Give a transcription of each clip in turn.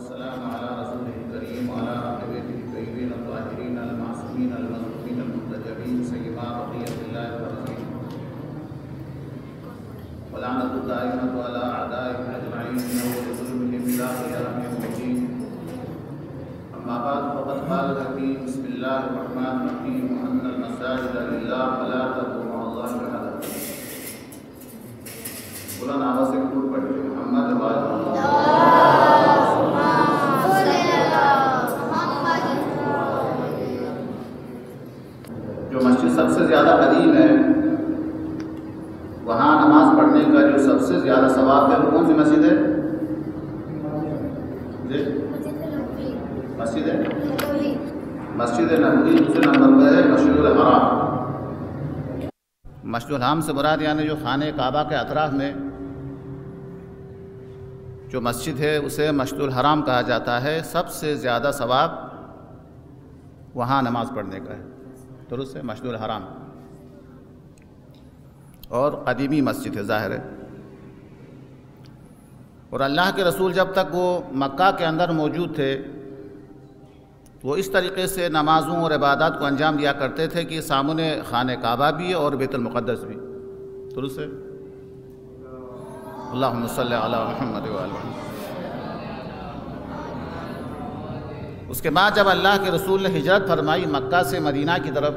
والسلام على رسوله الكريم وعلى أهل بيته الطيبين الطاهرين المعصومين المظلومين المنتجبين سيما بقية الله ورسوله ولعنة الدائمة على أعدائهم أجمعين إنه لظلمهم إلى قيام يوم الدين. أما بعد فقد قال الحكيم بسم الله الرحمن الرحيم وأن المساجد لله فلا تدعوا مع الله أحدا. بلند آواز سے درود پڑھیے محمد جو مسجد سب سے زیادہ قدیم ہے وہاں نماز پڑھنے کا جو سب سے زیادہ ثواب ہے وہ کون سی مسجد ہے؟ جی مسجد نبوی دوسرے نمبر پر ہے مسجد الحرام. مسجد الحرام سے مراد یعنی جو خانہ کعبہ کے اطراف میں جو مسجد ہے اسے مسجد الحرام کہا جاتا ہے. سب سے زیادہ ثواب وہاں نماز پڑھنے کا ہے. درست ہے مسجد الحرام اور قدیمی مسجد ہے ظاہر ہے. اور اللہ کے رسول جب تک وہ مکہ کے اندر موجود تھے وہ اس طریقے سے نمازوں اور عبادات کو انجام دیا کرتے تھے کہ سامنے خانہ کعبہ بھی اور بیت المقدس بھی. درست ہے. اللہم صلی علی محمد وآل محمد. اس کے بعد جب اللہ کے رسول نے ہجرت فرمائی مکہ سے مدینہ کی طرف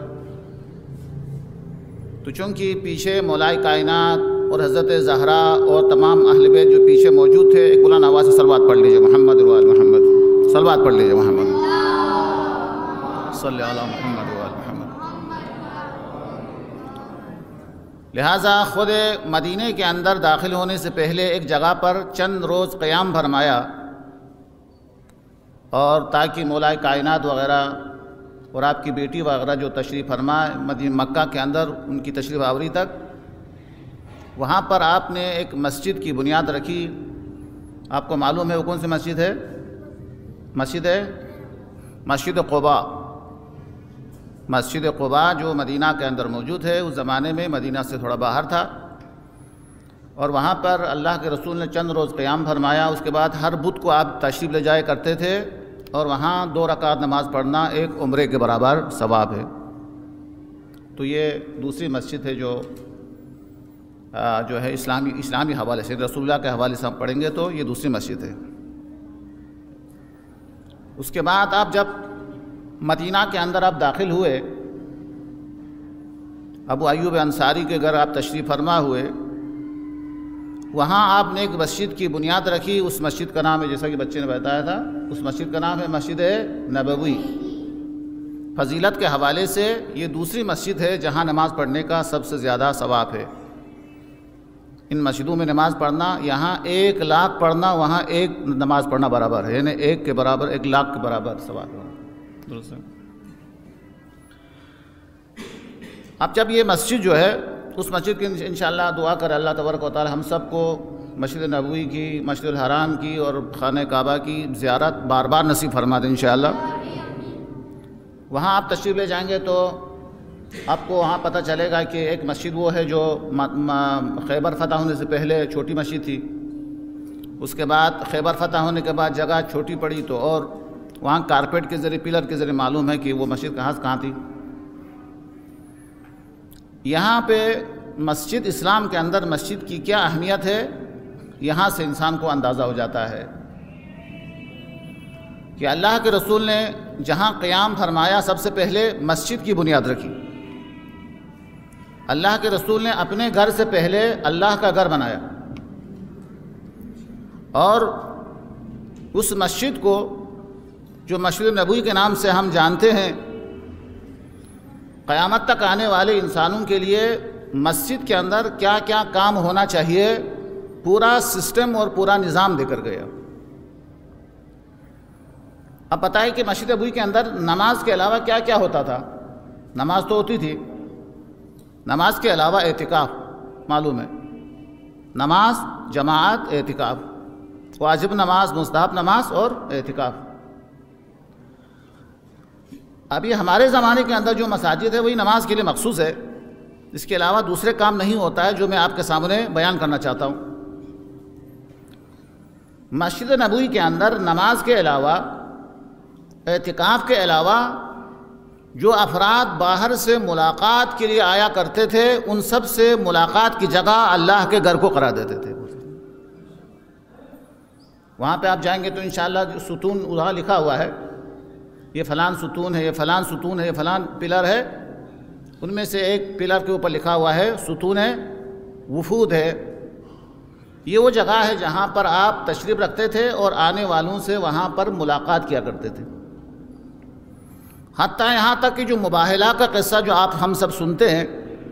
تو چونکہ پیچھے مولائے کائنات اور حضرت زہرا اور تمام اہل بیت جو پیچھے موجود تھے ایک بلند آواز سے صلوات پڑھ لیجئے محمد وآل محمد. صلوات پڑھ لیجئے محمد صلی علی محمد وآل محمد. لہٰذا خود مدینہ کے اندر داخل ہونے سے پہلے ایک جگہ پر چند روز قیام فرمایا اور تاکہ مولائے کائنات وغیرہ اور آپ کی بیٹی وغیرہ جو تشریف فرما مکہ کے اندر ان کی تشریف آوری تک وہاں پر آپ نے ایک مسجد کی بنیاد رکھی. آپ کو معلوم ہے وہ کون سی مسجد ہے؟ مسجد قباء. مسجد قباء جو مدینہ کے اندر موجود ہے اس زمانے میں مدینہ سے تھوڑا باہر تھا اور وہاں پر اللہ کے رسول نے چند روز قیام فرمایا. اس کے بعد ہر بدھ کو آپ تشریف لے جایا کرتے تھے اور وہاں 2 رکعت نماز پڑھنا ایک عمرے کے برابر ثواب ہے. تو یہ دوسری مسجد ہے جو ہے اسلامی حوالے سے رسول اللہ کے حوالے سے ہم پڑھیں گے تو یہ دوسری مسجد ہے. اس کے بعد آپ جب مدینہ کے اندر آپ داخل ہوئے ابو ایوب انصاری کے گھر آپ تشریف فرما ہوئے وہاں آپ نے ایک مسجد کی بنیاد رکھی. اس مسجد کا نام ہے جیسا کہ بچے نے بتایا تھا اس مسجد کا نام ہے مسجد نبوی. فضیلت کے حوالے سے یہ دوسری مسجد ہے جہاں نماز پڑھنے کا سب سے زیادہ ثواب ہے. ان مسجدوں میں نماز پڑھنا یہاں 1 لاکھ پڑھنا وہاں 1 نماز پڑھنا برابر ہے یعنی 1 کے برابر 1 لاکھ کے برابر ثواب ہے. درست ہے. اب جب یہ مسجد جو ہے اس مسجد کی انشاءاللہ دعا کرے اللہ تبارک و تعالی ہم سب کو مسجد نبوی کی مسجد الحرام کی اور خانہ کعبہ کی زیارت بار بار نصیب فرما دیں انشاءاللہ. وہاں آپ تشریف لے جائیں گے تو آپ کو وہاں پتہ چلے گا کہ ایک مسجد وہ ہے جو خیبر فتح ہونے سے پہلے چھوٹی مسجد تھی. اس کے بعد خیبر فتح ہونے کے بعد جگہ چھوٹی پڑی تو اور وہاں کارپیٹ کے ذریعے پلر کے ذریعے معلوم ہے کہ وہ مسجد کہاں سے کہاں تھی. یہاں پہ مسجد اسلام کے اندر مسجد کی کیا اہمیت ہے یہاں سے انسان کو اندازہ ہو جاتا ہے کہ اللہ کے رسول نے جہاں قیام فرمایا سب سے پہلے مسجد کی بنیاد رکھی. اللہ کے رسول نے اپنے گھر سے پہلے اللہ کا گھر بنایا اور اس مسجد کو جو مسجد نبوی کے نام سے ہم جانتے ہیں قیامت تک آنے والے انسانوں کے لیے مسجد کے اندر کیا کیا کام ہونا چاہیے پورا سسٹم اور پورا نظام دے کر گیا. اب بتائیں کہ مسجد نبوی کے اندر نماز کے علاوہ کیا کیا ہوتا تھا. نماز تو ہوتی تھی. نماز کے علاوہ اعتکاف معلوم ہے. نماز جماعت اعتکاف واجب نماز مستحب نماز اور اعتکاف. ابھی ہمارے زمانے کے اندر جو مساجد ہے وہی نماز کے لیے مخصوص ہے. اس کے علاوہ دوسرے کام نہیں ہوتا ہے جو میں آپ کے سامنے بیان کرنا چاہتا ہوں. مسجد نبوی کے اندر نماز کے علاوہ، اعتکاف کے علاوہ جو افراد باہر سے ملاقات کے لیے آیا کرتے تھے ان سب سے ملاقات کی جگہ اللہ کے گھر کو قرار دیتے تھے۔ وہاں پہ آپ جائیں گے تو انشاءاللہ جو ستون وہاں لکھا ہوا ہے، یہ فلان ستون ہے، یہ فلان ستون ہے، یہ فلان پلر ہے، ان میں سے ایک پلر کے اوپر لکھا ہوا ہے ستون وفود ہے۔ یہ وہ جگہ ہے جہاں پر آپ تشریف رکھتے تھے اور آنے والوں سے وہاں پر ملاقات کیا کرتے تھے۔ حتیٰ یہاں تک کہ جو مباہلہ کا قصہ جو ہم سب سنتے ہیں،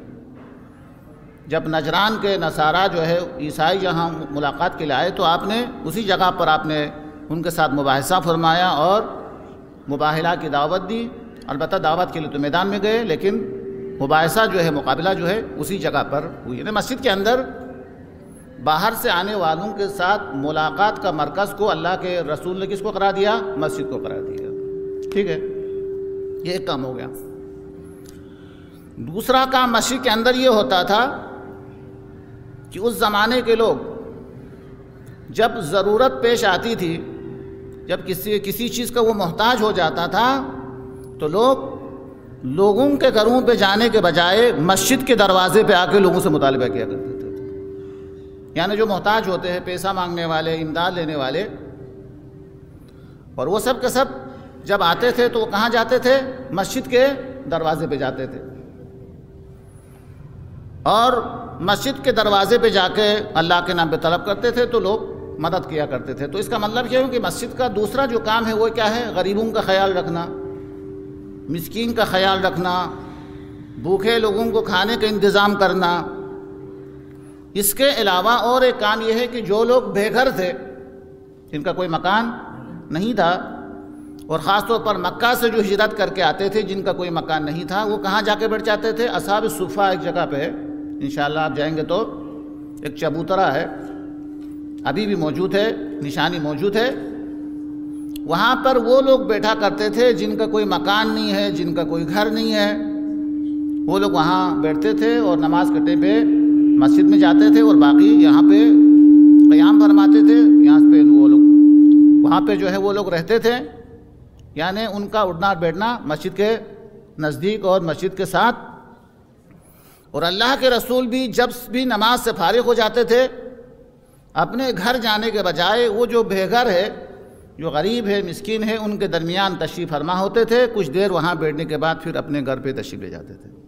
جب نجران کے نصارہ جو ہے عیسائی جہاں ملاقات کے لیے آئے تو آپ نے اسی جگہ پر آپ نے ان کے ساتھ مباحثہ فرمایا اور مباہلہ کی دعوت دی۔ البتہ دعوت کے لیے تو میدان میں گئے، لیکن مباحثہ جو ہے، مقابلہ جو ہے اسی جگہ پر ہوئی۔ یعنی مسجد کے اندر باہر سے آنے والوں کے ساتھ ملاقات کا مرکز کو اللہ کے رسول نے کس کو قرار دیا؟ مسجد کو قرار دیا۔ ٹھیک ہے، یہ ایک کام ہو گیا۔ دوسرا کام مسجد کے اندر یہ ہوتا تھا کہ اس زمانے کے لوگ جب ضرورت پیش آتی تھی، جب کسی چیز کا وہ محتاج ہو جاتا تھا تو لوگوں کے گھروں پہ جانے کے بجائے مسجد کے دروازے پہ آ کے لوگوں سے مطالبہ کیا کرتے تھے۔ یعنی جو محتاج ہوتے ہیں، پیسہ مانگنے والے، امداد لینے والے، اور وہ سب کے سب جب آتے تھے تو وہ کہاں جاتے تھے؟ مسجد کے دروازے پہ جاتے تھے، اور مسجد کے دروازے پہ جا کے اللہ کے نام پہ طلب کرتے تھے تو لوگ مدد کیا کرتے تھے۔ تو اس کا مطلب یہ ہے کہ مسجد کا دوسرا جو کام ہے وہ کیا ہے؟ غریبوں کا خیال رکھنا، مسکین کا خیال رکھنا، بھوکے لوگوں کو کھانے کا انتظام کرنا۔ اس کے علاوہ اور ایک کام یہ ہے کہ جو لوگ بے گھر تھے، جن کا کوئی مکان نہیں تھا، اور خاص طور پر مکہ سے جو ہجرت کر کے آتے تھے جن کا کوئی مکان نہیں تھا، وہ کہاں جا کے بیٹھ جاتے تھے؟ اصحاب الصفہ ایک جگہ پہ ہے، انشاءاللہ آپ جائیں گے تو ایک چبوترا ہے، ابھی بھی موجود ہے، نشانی موجود ہے۔ وہاں پر وہ لوگ بیٹھا کرتے تھے جن کا کوئی مکان نہیں ہے، جن کا کوئی گھر نہیں ہے، وہ لوگ وہاں بیٹھتے تھے اور نماز کے ٹائم پہ مسجد میں جاتے تھے اور باقی یہاں پہ قیام فرماتے تھے۔ یہاں پہ وہ لوگ وہاں پہ جو ہے وہ لوگ رہتے تھے، یعنی ان کا اٹھنا بیٹھنا مسجد کے نزدیک اور مسجد کے ساتھ۔ اور اللہ کے رسول بھی جب بھی نماز سے فارغ ہو جاتے تھے، اپنے گھر جانے کے بجائے وہ جو بے گھر ہے، جو غریب ہے، مسکین ہے، ان کے درمیان تشریف فرما ہوتے تھے۔ کچھ دیر وہاں بیٹھنے کے بعد پھر اپنے گھر پہ تشریف لے جاتے تھے۔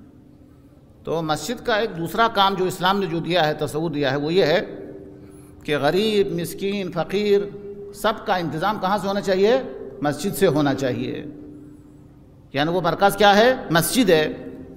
تو مسجد کا ایک دوسرا کام جو اسلام نے جو دیا ہے، تصور دیا ہے، وہ یہ ہے کہ غریب، مسکین، فقیر سب کا انتظام کہاں سے ہونا چاہیے؟ مسجد سے ہونا چاہیے۔ یعنی وہ مرکز کیا ہے؟ مسجد ہے۔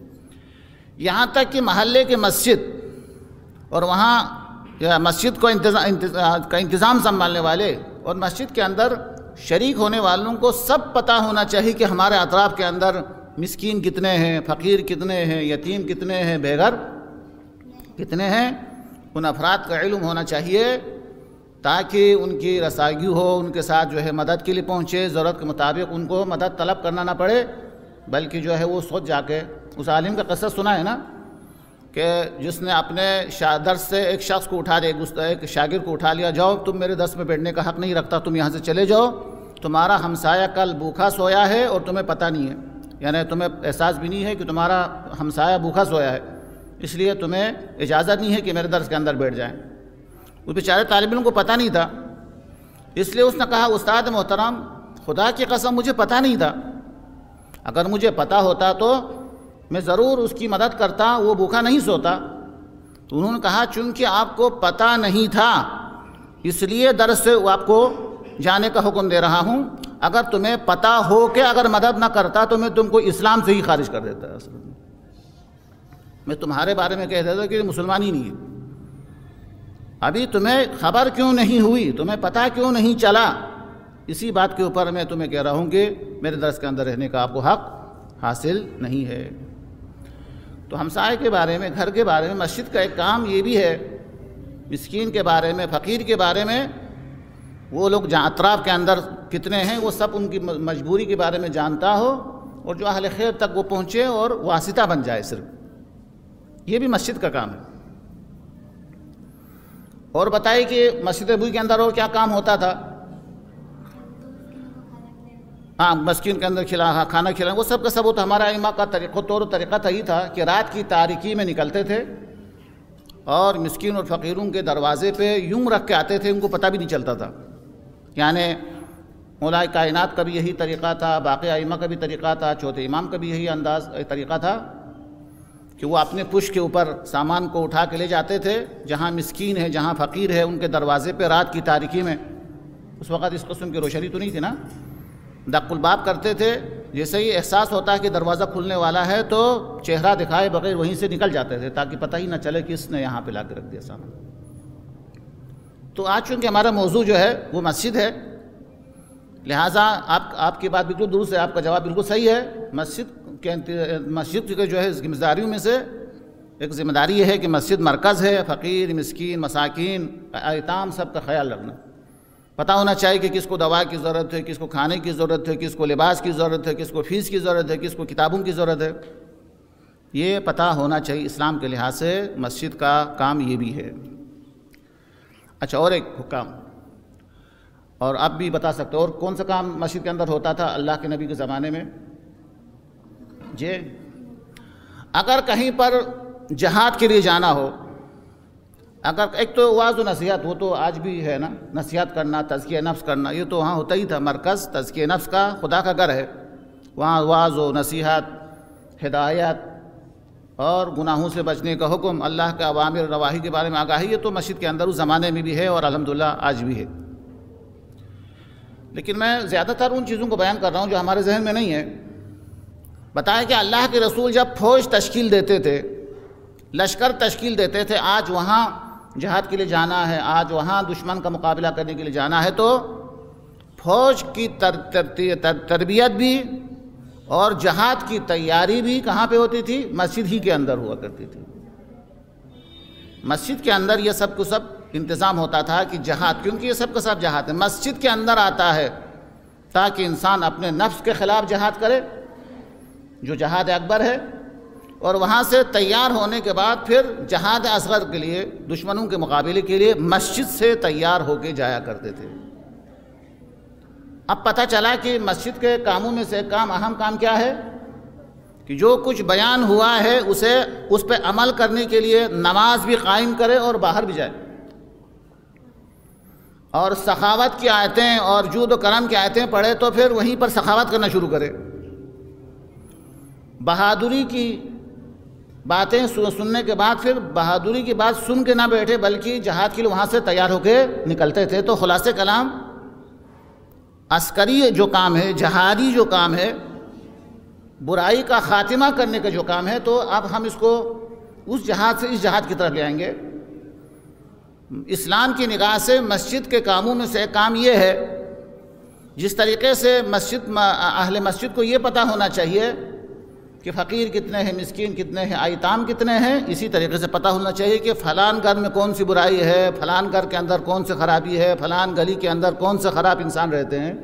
یہاں تک کہ محلے کے مسجد اور وہاں مسجد کو انتظام سنبھالنے والے اور مسجد کے اندر شریک ہونے والوں کو سب پتہ ہونا چاہیے کہ ہمارے اطراف کے اندر مسکین کتنے ہیں، فقیر کتنے ہیں، یتیم کتنے ہیں، بے گھر کتنے ہیں۔ ان افراد کا علم ہونا چاہیے تاکہ ان کی رسائی ہو، ان کے ساتھ جو ہے مدد کے لیے پہنچے، ضرورت کے مطابق ان کو مدد طلب کرنا نہ پڑے، بلکہ جو ہے وہ سوچ جا کے اس عالم کا قصہ سنا ہے نا کہ جس نے اپنے درس سے ایک شخص کو اٹھا دیا، ایک شاگرد کو اٹھا لیا، جاؤ تم میرے درس میں بیٹھنے کا حق نہیں رکھتا، تم یہاں سے چلے جاؤ، تمہارا ہمسایہ کل بھوکھا سویا ہے اور تمہیں پتہ نہیں ہے، یعنی تمہیں احساس بھی نہیں ہے کہ تمہارا ہمسایہ بھوکھا سویا ہے، اس لیے تمہیں اجازت نہیں ہے کہ میرے درس کے اندر بیٹھ جائیں۔ اس بیچارے طالب علم کو پتہ نہیں تھا، اس لیے اس نے کہا استاد محترم خدا کی قسم مجھے پتہ نہیں تھا، اگر مجھے پتہ ہوتا تو میں ضرور اس کی مدد کرتا، وہ بھوکا نہیں سوتا۔ تو انہوں نے کہا چونکہ آپ کو پتہ نہیں تھا اس لیے درس سے آپ کو جانے کا حکم دے رہا ہوں، اگر تمہیں پتہ ہو کہ اگر مدد نہ کرتا تو میں تم کو اسلام سے ہی خارج کر دیتا، میں تمہارے بارے میں کہہ دیتا کہ مسلمان ہی نہیں ہے۔ ابھی تمہیں خبر کیوں نہیں ہوئی، تمہیں پتہ کیوں نہیں چلا، اسی بات کے اوپر میں تمہیں کہہ رہا ہوں کہ میرے درس کے اندر رہنے کا آپ کو حق حاصل نہیں ہے۔ تو ہمسائے کے بارے میں، گھر کے بارے میں، مسجد کا ایک کام یہ بھی ہے، مسکین کے بارے میں، فقیر کے بارے میں، وہ لوگ جہاں اطراف کے اندر کتنے ہیں وہ سب ان کی مجبوری کے بارے میں جانتا ہو، اور جو اہل خیر تک وہ پہنچے اور واسطہ بن جائے صرف، یہ بھی مسجد کا کام ہے۔ اور بتائیے کہ مسجد نبوی کے اندر اور کیا کام ہوتا تھا؟ ہاں، مسکین کے اندر کھانا کھلانا، وہ سب کا سب ہوتا. ہمارا ائمہ کا طور و طریقہ تھا ہی تھا کہ رات کی تاریکی میں نکلتے تھے اور مسکین اور فقیروں کے دروازے پہ یوں رکھ کے آتے تھے، ان کو پتہ بھی نہیں چلتا تھا. یعنی مولا کائنات کا بھی یہی طریقہ تھا، باقی ائمہ کا بھی طریقہ تھا، چوتھے امام کا بھی یہی طریقہ تھا کہ وہ اپنے پشت کے اوپر سامان کو اٹھا کے لے جاتے تھے جہاں مسکین ہے، جہاں فقیر ہے، ان کے دروازے پہ رات کی تاریکی میں. اس وقت اس قسم کی روشنی تو نہیں تھی نا، دق الباب کرتے تھے. جیسے ہی احساس ہوتا ہے کہ دروازہ کھلنے والا ہے تو چہرہ دکھائے بغیر وہیں سے نکل جاتے تھے تاکہ پتہ ہی نہ چلے کہ اس نے یہاں پہ لا کے رکھ دیا سامان. تو آج چونکہ ہمارا موضوع جو ہے وہ مسجد ہے، لہٰذا آپ کی بات بالکل درست ہے، آپ کا جواب بالکل صحیح ہے. مسجد کے جو ہے ذمہ داریوں میں سے ایک ذمہ داری یہ ہے کہ مسجد مرکز ہے. فقیر، مسکین، مساکین، ایتام سب کا خیال رکھنا. پتہ ہونا چاہیے کہ کس کو دوا کی ضرورت ہے، کس کو کھانے کی ضرورت ہے، کس کو لباس کی ضرورت ہے، کس کو فیس کی ضرورت ہے، کس کو کتابوں کی ضرورت ہے. یہ پتہ ہونا چاہیے. اسلام کے لحاظ سے مسجد کا کام یہ بھی ہے. اچھا، اور ایک حکام اور آپ بھی بتا سکتے ہو، اور کون سا کام مسجد کے اندر ہوتا تھا اللہ کے نبی کے زمانے میں؟ جی، اگر کہیں پر جہاد کے لیے جانا ہو، اگر ایک تو واعظ و نصیحت، وہ تو آج بھی ہے نا، نصیحت کرنا، تزکیہ نفس کرنا، یہ تو وہاں ہوتا ہی تھا. مرکز تزکیہ نفس کا خدا کا گھر ہے، وہاں واعظ و نصیحت، ہدایت اور گناہوں سے بچنے کا حکم، اللہ کے اوامر نواہی کے بارے میں آگاہی، یہ تو مسجد کے اندر اس زمانے میں بھی ہے اور الحمدللہ آج بھی ہے. لیکن میں زیادہ تر ان چیزوں کو بیان کر رہا ہوں جو ہمارے ذہن میں نہیں ہے. بتایا کہ اللہ کے رسول جب فوج تشکیل دیتے تھے، لشکر تشکیل دیتے تھے، آج وہاں جہاد کے لیے جانا ہے، آج وہاں دشمن کا مقابلہ کرنے کے لیے جانا ہے، تو فوج کی تربیت بھی اور جہاد کی تیاری بھی کہاں پہ ہوتی تھی؟ مسجد ہی کے اندر ہوا کرتی تھی. مسجد کے اندر یہ سب کو سب انتظام ہوتا تھا کہ جہاد، کیونکہ یہ سب کا سب جہاد ہے، مسجد کے اندر آتا ہے تاکہ انسان اپنے نفس کے خلاف جہاد کرے جو جہاد اکبر ہے، اور وہاں سے تیار ہونے کے بعد پھر جہاد اصغر کے لیے، دشمنوں کے مقابلے کے لیے مسجد سے تیار ہو کے جایا کرتے تھے. اب پتہ چلا کہ مسجد کے کاموں میں سے ایک کام، اہم کام کیا ہے کہ جو کچھ بیان ہوا ہے اس پہ عمل کرنے کے لیے نماز بھی قائم کرے اور باہر بھی جائے، اور سخاوت کی آیتیں اور جود و کرم کی آیتیں پڑھے تو پھر وہیں پر سخاوت کرنا شروع کرے. بہادری کی باتیں سننے کے بعد پھر بہادری کی بات سن کے نہ بیٹھے بلکہ جہاد کے لیے وہاں سے تیار ہو کے نکلتے تھے. تو خلاصہ کلام، عسکری جو کام ہے، جہادی جو کام ہے، برائی کا خاتمہ کرنے کا جو کام ہے، تو اب ہم اس کو اس جہاد سے اس جہاد کی طرف لے آئیں گے. اسلام کی نگاہ سے مسجد کے کاموں میں سے ایک کام یہ ہے، جس طریقے سے اہل مسجد کو یہ پتہ ہونا چاہیے کہ فقیر کتنے ہیں، مسکین کتنے ہیں، ایتام کتنے ہیں، اسی طریقے سے پتہ ہونا چاہیے کہ فلان گھر میں کون سی برائی ہے، فلان گھر کے اندر کون سی خرابی ہے، فلان گلی کے اندر کون سے خراب انسان رہتے ہیں.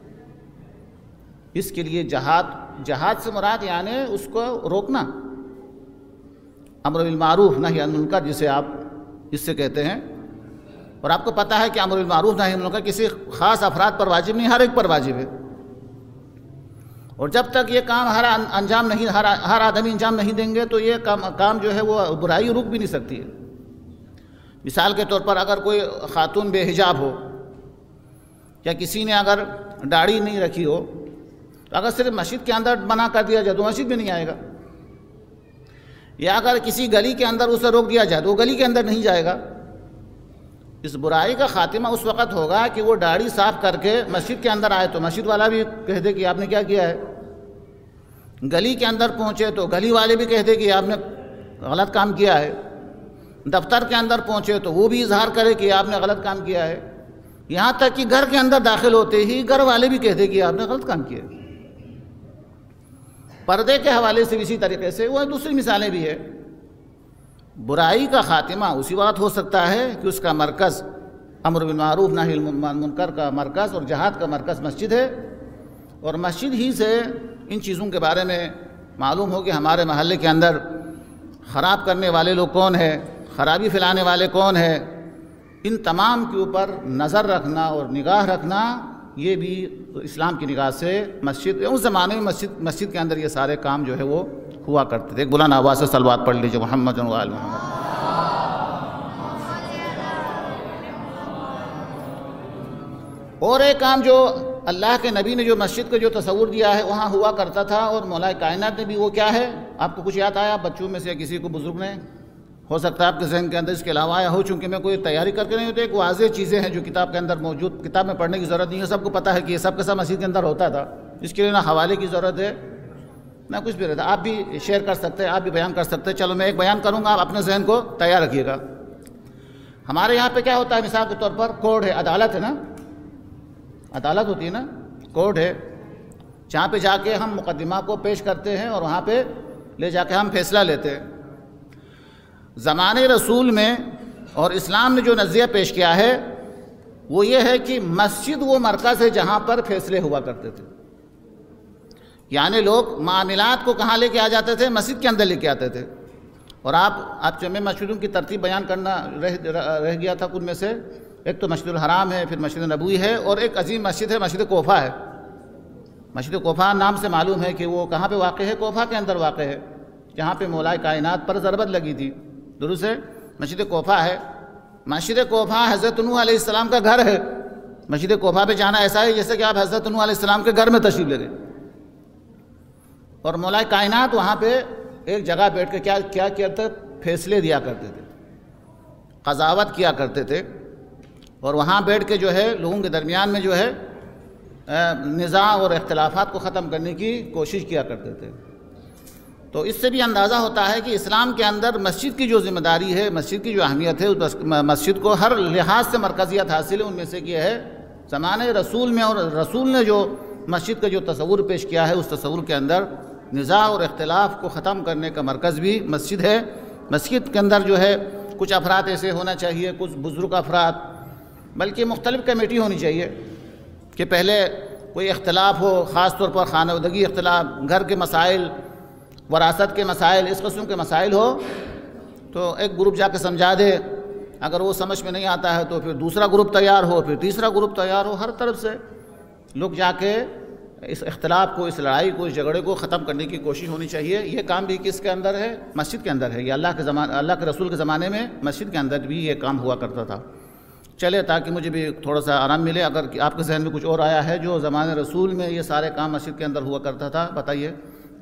اس کے لیے جہاد سے مراد یعنی اس کو روکنا، امر بالمعروف نہی عن المنکر جسے آپ اس سے کہتے ہیں. اور آپ کو پتہ ہے کہ امر بالمعروف نہی عن المنکر کسی خاص افراد پر واجب نہیں، ہر ایک پر واجب ہے. اور جب تک یہ کام ہر آدمی انجام نہیں دیں گے تو یہ کام جو ہے وہ برائی رک بھی نہیں سکتی ہے. مثال کے طور پر اگر کوئی خاتون بے حجاب ہو، یا کسی نے اگر داڑھی نہیں رکھی ہو، تو اگر صرف مسجد کے اندر منع کر دیا جائے تو مسجد میں نہیں آئے گا. یا اگر کسی گلی کے اندر اسے روک دیا جائے تو وہ گلی کے اندر نہیں جائے گا. اس برائی کا خاتمہ اس وقت ہوگا کہ وہ داڑھی صاف کر کے مسجد کے اندر آئے تو مسجد والا بھی کہہ دے کہ آپ نے کیا کیا ہے. گلی کے اندر پہنچے تو گلی والے بھی کہہ دے کہ آپ نے غلط کام کیا ہے. دفتر کے اندر پہنچے تو وہ بھی اظہار کرے کہ آپ نے غلط کام کیا ہے. یہاں تک کہ گھر کے اندر داخل ہوتے ہی گھر والے بھی کہہ دے کہ آپ نے غلط کام کیا ہے. پردے کے حوالے سے اسی طریقے سے وہ دوسری مثالیں بھی ہے. برائی کا خاتمہ اسی وقت ہو سکتا ہے کہ اس کا مرکز امر بالمعروف نہی عن المنکر کا مرکز اور جہاد کا مرکز مسجد ہے. اور مسجد ہی سے ان چیزوں کے بارے میں معلوم ہو کہ ہمارے محلے کے اندر خراب کرنے والے لوگ کون ہیں، خرابی پھیلانے والے کون ہیں، ان تمام کے اوپر نظر رکھنا اور نگاہ رکھنا، یہ بھی اسلام کی نگاہ سے مسجد، اس زمانے میں مسجد کے اندر یہ سارے کام جو ہے وہ ہوا کرتے تھے۔ ایک بلند آواز سے صلوات پڑھ لیجیے محمد و آل محمد۔ اور ایک کام جو اللہ کے نبی نے جو مسجد کا جو تصور دیا ہے وہاں ہوا کرتا تھا، اور مولا کائنات نے بھی، وہ کیا ہے؟ آپ کو کچھ یاد آیا بچوں میں سے یا کسی کو بزرگ نے؟ ہو سکتا ہے آپ کے ذہن کے اندر اس کے علاوہ آیا ہو، چونکہ میں کوئی تیاری کر کے نہیں ہوتی، ایک واضح چیزیں ہیں جو کتاب کے اندر موجود، کتاب میں پڑھنے کی ضرورت نہیں ہے، سب کو پتہ ہے کہ یہ سب کے سب مسجد کے اندر ہوتا تھا، اس کے لیے نہ حوالے کی ضرورت ہے نہ کچھ بھی رہتا۔ آپ بھی شیئر کر سکتے ہیں، آپ بھی بیان کر سکتے ہیں۔ چلو میں ایک بیان کروں گا، آپ اپنے ذہن کو تیار رکھیے گا۔ ہمارے یہاں پہ کیا ہوتا ہے؟ مثال کے طور پر کورٹ ہے، عدالت ہے نا، عدالت ہوتی ہے نا، کورٹ ہے، جہاں پہ جا کے ہم مقدمہ کو پیش کرتے ہیں اور وہاں پہ لے جا کے ہم فیصلہ لیتے ہیں۔ زمانے رسول میں اور اسلام نے جو نظریہ پیش کیا ہے وہ یہ ہے کہ مسجد وہ مرکز ہے جہاں پر فیصلے ہوا کرتے تھے، یعنی لوگ معاملات کو کہاں لے کے آ جاتے تھے؟ مسجد کے اندر لے کے آتے تھے۔ اور آپ جمع مسجدوں کی ترتیب بیان کرنا رہ گیا تھا، ان میں سے ایک تو مسجد الحرام ہے، پھر مسجد نبوی ہے، اور ایک عظیم مسجد ہے مسجد کوفہ ہے۔ مسجد کوفہ نام سے معلوم ہے کہ وہ کہاں پہ واقع ہے؟ کوفہ کے اندر واقع ہے، جہاں پہ مولا کائنات پر ضربت لگی تھی، درست ہے؟ مسجد کوفہ ہے۔ مسجد کوفہ حضرت نوح علیہ السلام کا گھر ہے۔ مسجد کوفہ پہ جانا ایسا ہے جیسے کہ آپ حضرت نوح علیہ السلام کے گھر میں تشریف لے گئے، اور مولا کائنات وہاں پہ ایک جگہ بیٹھ کے کیا کرتے؟ فیصلے دیا کرتے تھے، قضاوت کیا کرتے تھے، اور وہاں بیٹھ کے جو ہے لوگوں کے درمیان میں جو ہے نزاع اور اختلافات کو ختم کرنے کی کوشش کیا کرتے تھے۔ تو اس سے بھی اندازہ ہوتا ہے کہ اسلام کے اندر مسجد کی جو ذمہ داری ہے، مسجد کی جو اہمیت ہے، مسجد کو ہر لحاظ سے مرکزیت حاصل ہے۔ ان میں سے یہ ہے زمانے رسول میں، اور رسول نے جو مسجد کا جو تصور پیش کیا ہے، اس تصور کے اندر نزاع اور اختلاف کو ختم کرنے کا مرکز بھی مسجد ہے۔ مسجد کے اندر جو ہے کچھ افراد ایسے ہونا چاہیے، کچھ بزرگ افراد، بلکہ مختلف کمیٹی ہونی چاہیے کہ پہلے کوئی اختلاف ہو، خاص طور پر خانوادگی اختلاف، گھر کے مسائل، وراثت کے مسائل، اس قسم کے مسائل ہو تو ایک گروپ جا کے سمجھا دے، اگر وہ سمجھ میں نہیں آتا ہے تو پھر دوسرا گروپ تیار ہو، پھر تیسرا گروپ تیار ہو، ہر طرف سے لوگ جا کے اس اختلاف کو، اس لڑائی کو، اس جھگڑے کو ختم کرنے کی کوشش ہونی چاہیے۔ یہ کام بھی کس کے اندر ہے؟ مسجد کے اندر ہے۔ یہ اللہ کے رسول کے زمانے میں مسجد کے اندر بھی یہ کام ہوا کرتا تھا۔ چلے تاکہ مجھے بھی تھوڑا سا آرام ملے، اگر آپ کے ذہن میں کچھ اور آیا ہے جو زمانے رسول میں یہ سارے کام مسجد کے اندر ہوا کرتا تھا، بتائیے۔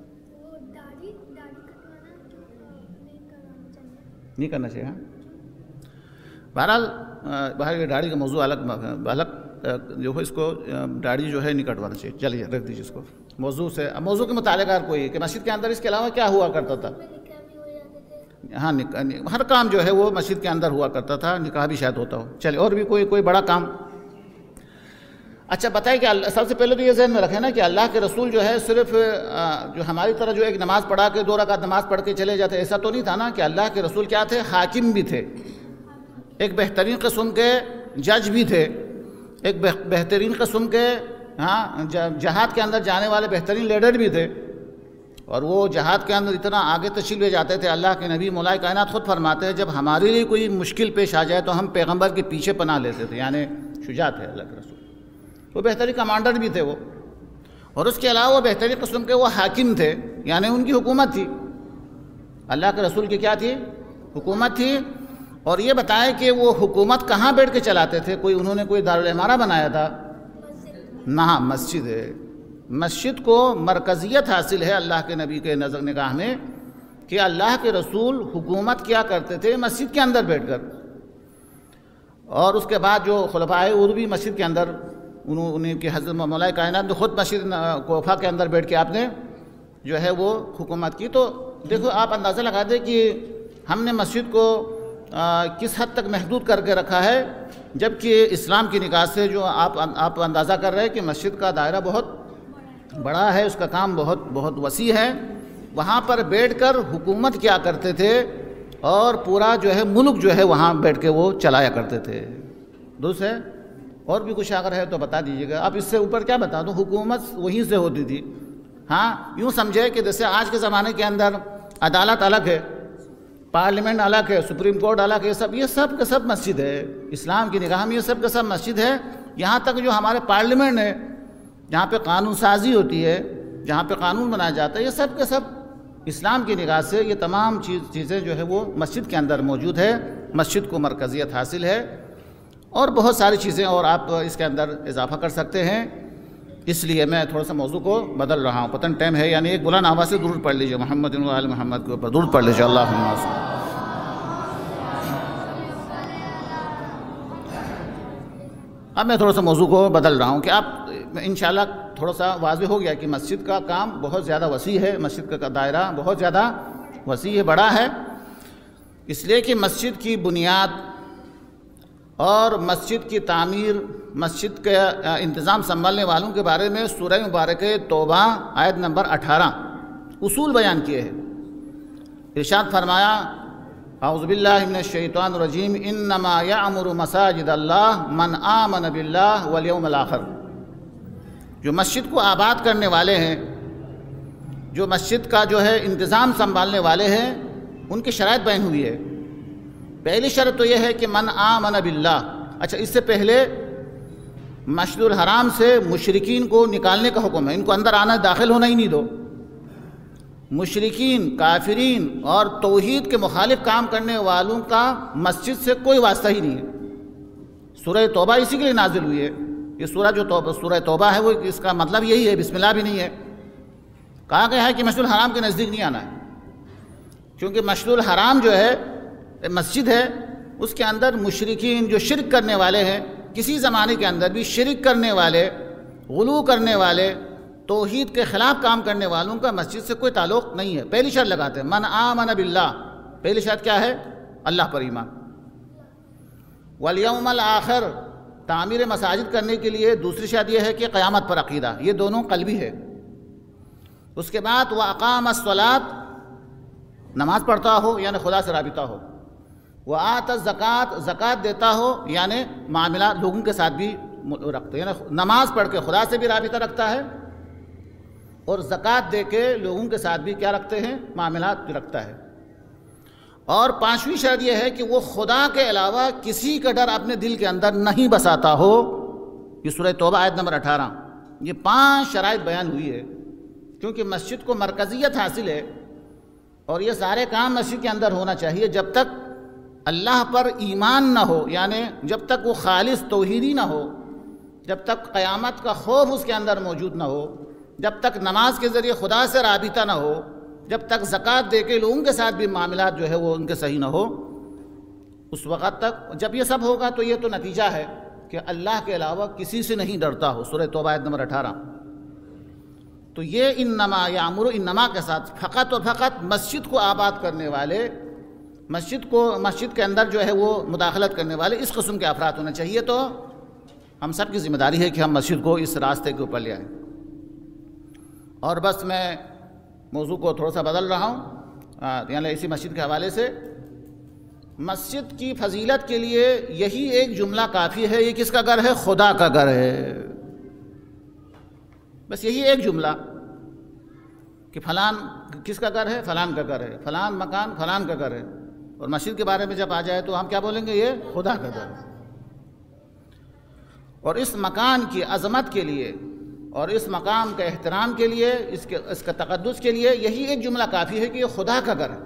نہیں کرنا چاہیے، بہرحال داڑھی کا موضوع الگ جو ہے، اس کو داڑھی جو ہے نہیں کٹوانا چاہیے۔ چلیے رکھ دیجیے اس کو، موضوع کے متعلق ہر کوئی کہ مسجد کے اندر اس کے علاوہ کیا ہوا کرتا تھا؟ ہاں، ہر کام جو ہے وہ مسجد کے اندر ہوا کرتا تھا، نکاح بھی شاید ہوتا ہو۔ چلے، اور بھی کوئی بڑا کام؟ اچھا بتائیے کہ سب سے پہلے تو یہ ذہن میں رکھیں نا کہ اللہ کے رسول جو ہے صرف جو ہماری طرح جو ایک نماز پڑھا کے 2 رکعت نماز پڑھ کے چلے جاتے، ایسا تو نہیں تھا نا، کہ اللہ کے رسول کیا تھے؟ حاکم بھی تھے، ایک بہترین قسم کے جج بھی تھے، ایک بہترین قسم کے جہاد کے اندر جانے والے بہترین لیڈر بھی تھے، اور وہ جہاد کے اندر اتنا آگے تشریف لے جاتے تھے۔ اللہ کے نبی مولا کائنات خود فرماتے ہیں جب ہمارے لیے کوئی مشکل پیش آ جائے تو ہم پیغمبر کے پیچھے پناہ لیتے تھے، یعنی شجاع تھے اللہ کے رسول، وہ بہترین کمانڈر بھی تھے وہ، اور اس کے علاوہ وہ بہترین قسم کے وہ حاکم تھے، یعنی ان کی حکومت تھی، اللہ کے رسول کی کیا تھی؟ حکومت تھی۔ اور یہ بتائیں کہ وہ حکومت کہاں بیٹھ کے چلاتے تھے؟ انہوں نے کوئی دارالعمارہ بنایا تھا؟ نہ، مسجد ہے۔ مسجد کو مرکزیت حاصل ہے اللہ کے نبی کے نظر نگاہ میں کہ اللہ کے رسول حکومت کیا کرتے تھے مسجد کے اندر بیٹھ کر، اور اس کے بعد جو خلفائے اور بھی مسجد کے اندر انہیں کی حضرت مولا کائنات نے خود مسجد کوفہ کے اندر بیٹھ کے آپ نے جو ہے وہ حکومت کی۔ تو دیکھو آپ اندازہ لگا دیں کہ ہم نے مسجد کو کس حد تک محدود کر کے رکھا ہے، جبکہ اسلام کی نگاہ سے جو آپ اندازہ کر رہے ہیں کہ مسجد کا دائرہ بہت بڑا ہے، اس کا کام بہت وسیع ہے۔ وہاں پر بیٹھ کر حکومت کیا کرتے تھے، اور پورا جو ہے ملک جو ہے وہاں بیٹھ کے وہ چلایا کرتے تھے، درست ہے؟ اور بھی کچھ اگر ہے تو بتا دیجیے گا۔ اب اس سے اوپر کیا بتا دوں، حکومت وہیں سے ہوتی تھی۔ ہاں، یوں سمجھے کہ جیسے آج کے زمانے کے اندر عدالت الگ ہے، پارلیمنٹ الگ ہے، سپریم کورٹ الگ ہے، یہ سب کا سب مسجد ہے۔ اسلام کی نگاہ میں یہ سب کا سب مسجد ہے۔ یہاں تک جو ہمارے پارلیمنٹ ہے، جہاں پہ قانون سازی ہوتی ہے، جہاں پہ قانون بنایا جاتا ہے، یہ سب کا سب اسلام کی نگاہ سے یہ تمام چیزیں جو ہے وہ مسجد کے اندر موجود ہے۔ مسجد کو مرکزیت حاصل ہے، اور بہت ساری چیزیں اور آپ اس کے اندر اضافہ کر سکتے ہیں۔ اس لیے میں تھوڑا سا موضوع کو بدل رہا ہوں، پتن ٹائم ہے، یعنی ایک بلند آواز سے درود پڑھ لیجیے، محمد و آل محمد کے اوپر درود پڑھ لیجیے، اللہم صل۔ اب میں تھوڑا سا موضوع کو بدل رہا ہوں کہ آپ انشاءاللہ تھوڑا سا واضح ہو گیا کہ مسجد کا کام بہت زیادہ وسیع ہے، مسجد کا دائرہ بہت زیادہ وسیع ہے، بڑا ہے، اس لیے کہ مسجد کی بنیاد اور مسجد کی تعمیر، مسجد کے انتظام سنبھالنے والوں کے بارے میں سورہ مبارکہ توبہ آیت نمبر 18 اصول بیان کیے ہیں۔ ارشاد فرمایا، اعوذ باللہ من الشیطان الرجیم، انما یعمر مساجد اللہ من آمن باللہ والیوم الآخر۔ جو مسجد کو آباد کرنے والے ہیں، جو مسجد کا جو ہے انتظام سنبھالنے والے ہیں، ان کی شرائط بیان ہوئی ہے۔ پہلی شرط تو یہ ہے کہ من آمن باللہ۔ اچھا، اس سے پہلے مسجد الحرام سے مشرکین کو نکالنے کا حکم ہے، ان کو اندر آنا، داخل ہونا ہی نہیں دو۔ مشرکین، کافرین اور توحید کے مخالف کام کرنے والوں کا مسجد سے کوئی واسطہ ہی نہیں ہے۔ سورہ توبہ اسی کے لیے نازل ہوئی ہے۔ یہ سورہ توبہ ہے، وہ اس کا مطلب یہی ہے، بسم اللہ بھی نہیں ہے۔ کہا گیا ہے کہ مسجد الحرام کے نزدیک نہیں آنا ہے، کیونکہ مسجد الحرام جو ہے مسجد ہے، اس کے اندر مشرکین جو شرک کرنے والے ہیں، کسی زمانے کے اندر بھی شرک کرنے والے، غلو کرنے والے، توحید کے خلاف کام کرنے والوں کا مسجد سے کوئی تعلق نہیں ہے۔ پہلی شرط لگاتے ہیں من آمن باللہ، پہلی شرط کیا ہے؟ اللہ پر ایمان۔ والیوم الآخر، تعمیر مساجد کرنے کے لیے دوسری شرط یہ ہے کہ قیامت پر عقیدہ، یہ دونوں قلبی ہے۔ اس کے بعد وَأَقَامَ الصَّلَاة، نماز پڑھتا ہو یعنی خدا سے رابطہ ہو، وَآتَ الزَّکَاۃ، زکوٰۃ دیتا ہو یعنی معاملات لوگوں کے ساتھ بھی رکھتے، یعنی نماز پڑھ کے خدا سے بھی رابطہ رکھتا ہے، اور زکوٰۃ دے کے لوگوں کے ساتھ بھی کیا رکھتے ہیں؟ معاملات بھی رکھتا ہے۔ اور پانچویں شرط یہ ہے کہ وہ خدا کے علاوہ کسی کا ڈر اپنے دل کے اندر نہیں بساتا ہو۔ یہ سورہ توبہ آیت نمبر 18، یہ 5 شرائط بیان ہوئی ہے، کیونکہ مسجد کو مرکزیت حاصل ہے، اور یہ سارے کام مسجد کے اندر ہونا چاہیے جب تک اللہ پر ایمان نہ ہو، یعنی جب تک وہ خالص توحیدی نہ ہو، جب تک قیامت کا خوف اس کے اندر موجود نہ ہو، جب تک نماز کے ذریعے خدا سے رابطہ نہ ہو، جب تک زکوٰۃ دے کے لوگوں کے ساتھ بھی معاملات جو ہے وہ ان کے صحیح نہ ہو، اس وقت تک جب یہ سب ہوگا تو یہ تو نتیجہ ہے کہ اللہ کے علاوہ کسی سے نہیں ڈرتا ہو۔ سورہ توبہ آیت نمبر 18۔ تو یہ انما یعمر، انما کے ساتھ فقط اور فقط مسجد کو آباد کرنے والے، مسجد کے اندر جو ہے وہ مداخلت کرنے والے اس قسم کے افراد ہونے چاہیے۔ تو ہم سب کی ذمہ داری ہے کہ ہم مسجد کو اس راستے کے اوپر لے آئیں۔ اور بس میں موضوع کو تھوڑا سا بدل رہا ہوں، یعنی اسی مسجد کے حوالے سے، مسجد کی فضیلت کے لیے یہی ایک جملہ کافی ہے۔ یہ کس کا گھر ہے؟ خدا کا گھر ہے۔ بس یہی ایک جملہ کہ فلان کس کا گھر ہے؟ فلان کا گھر ہے، فلان مکان فلان کا گھر ہے۔ اور مسجد کے بارے میں جب آ جائے تو ہم کیا بولیں گے؟ یہ خدا کا گھر ہے۔ اور اس مکان کی عظمت کے لیے اور اس مقام کے احترام کے لیے، اس کا تقدس کے لیے یہی ایک جملہ کافی ہے کہ یہ خدا کا گھر ہے۔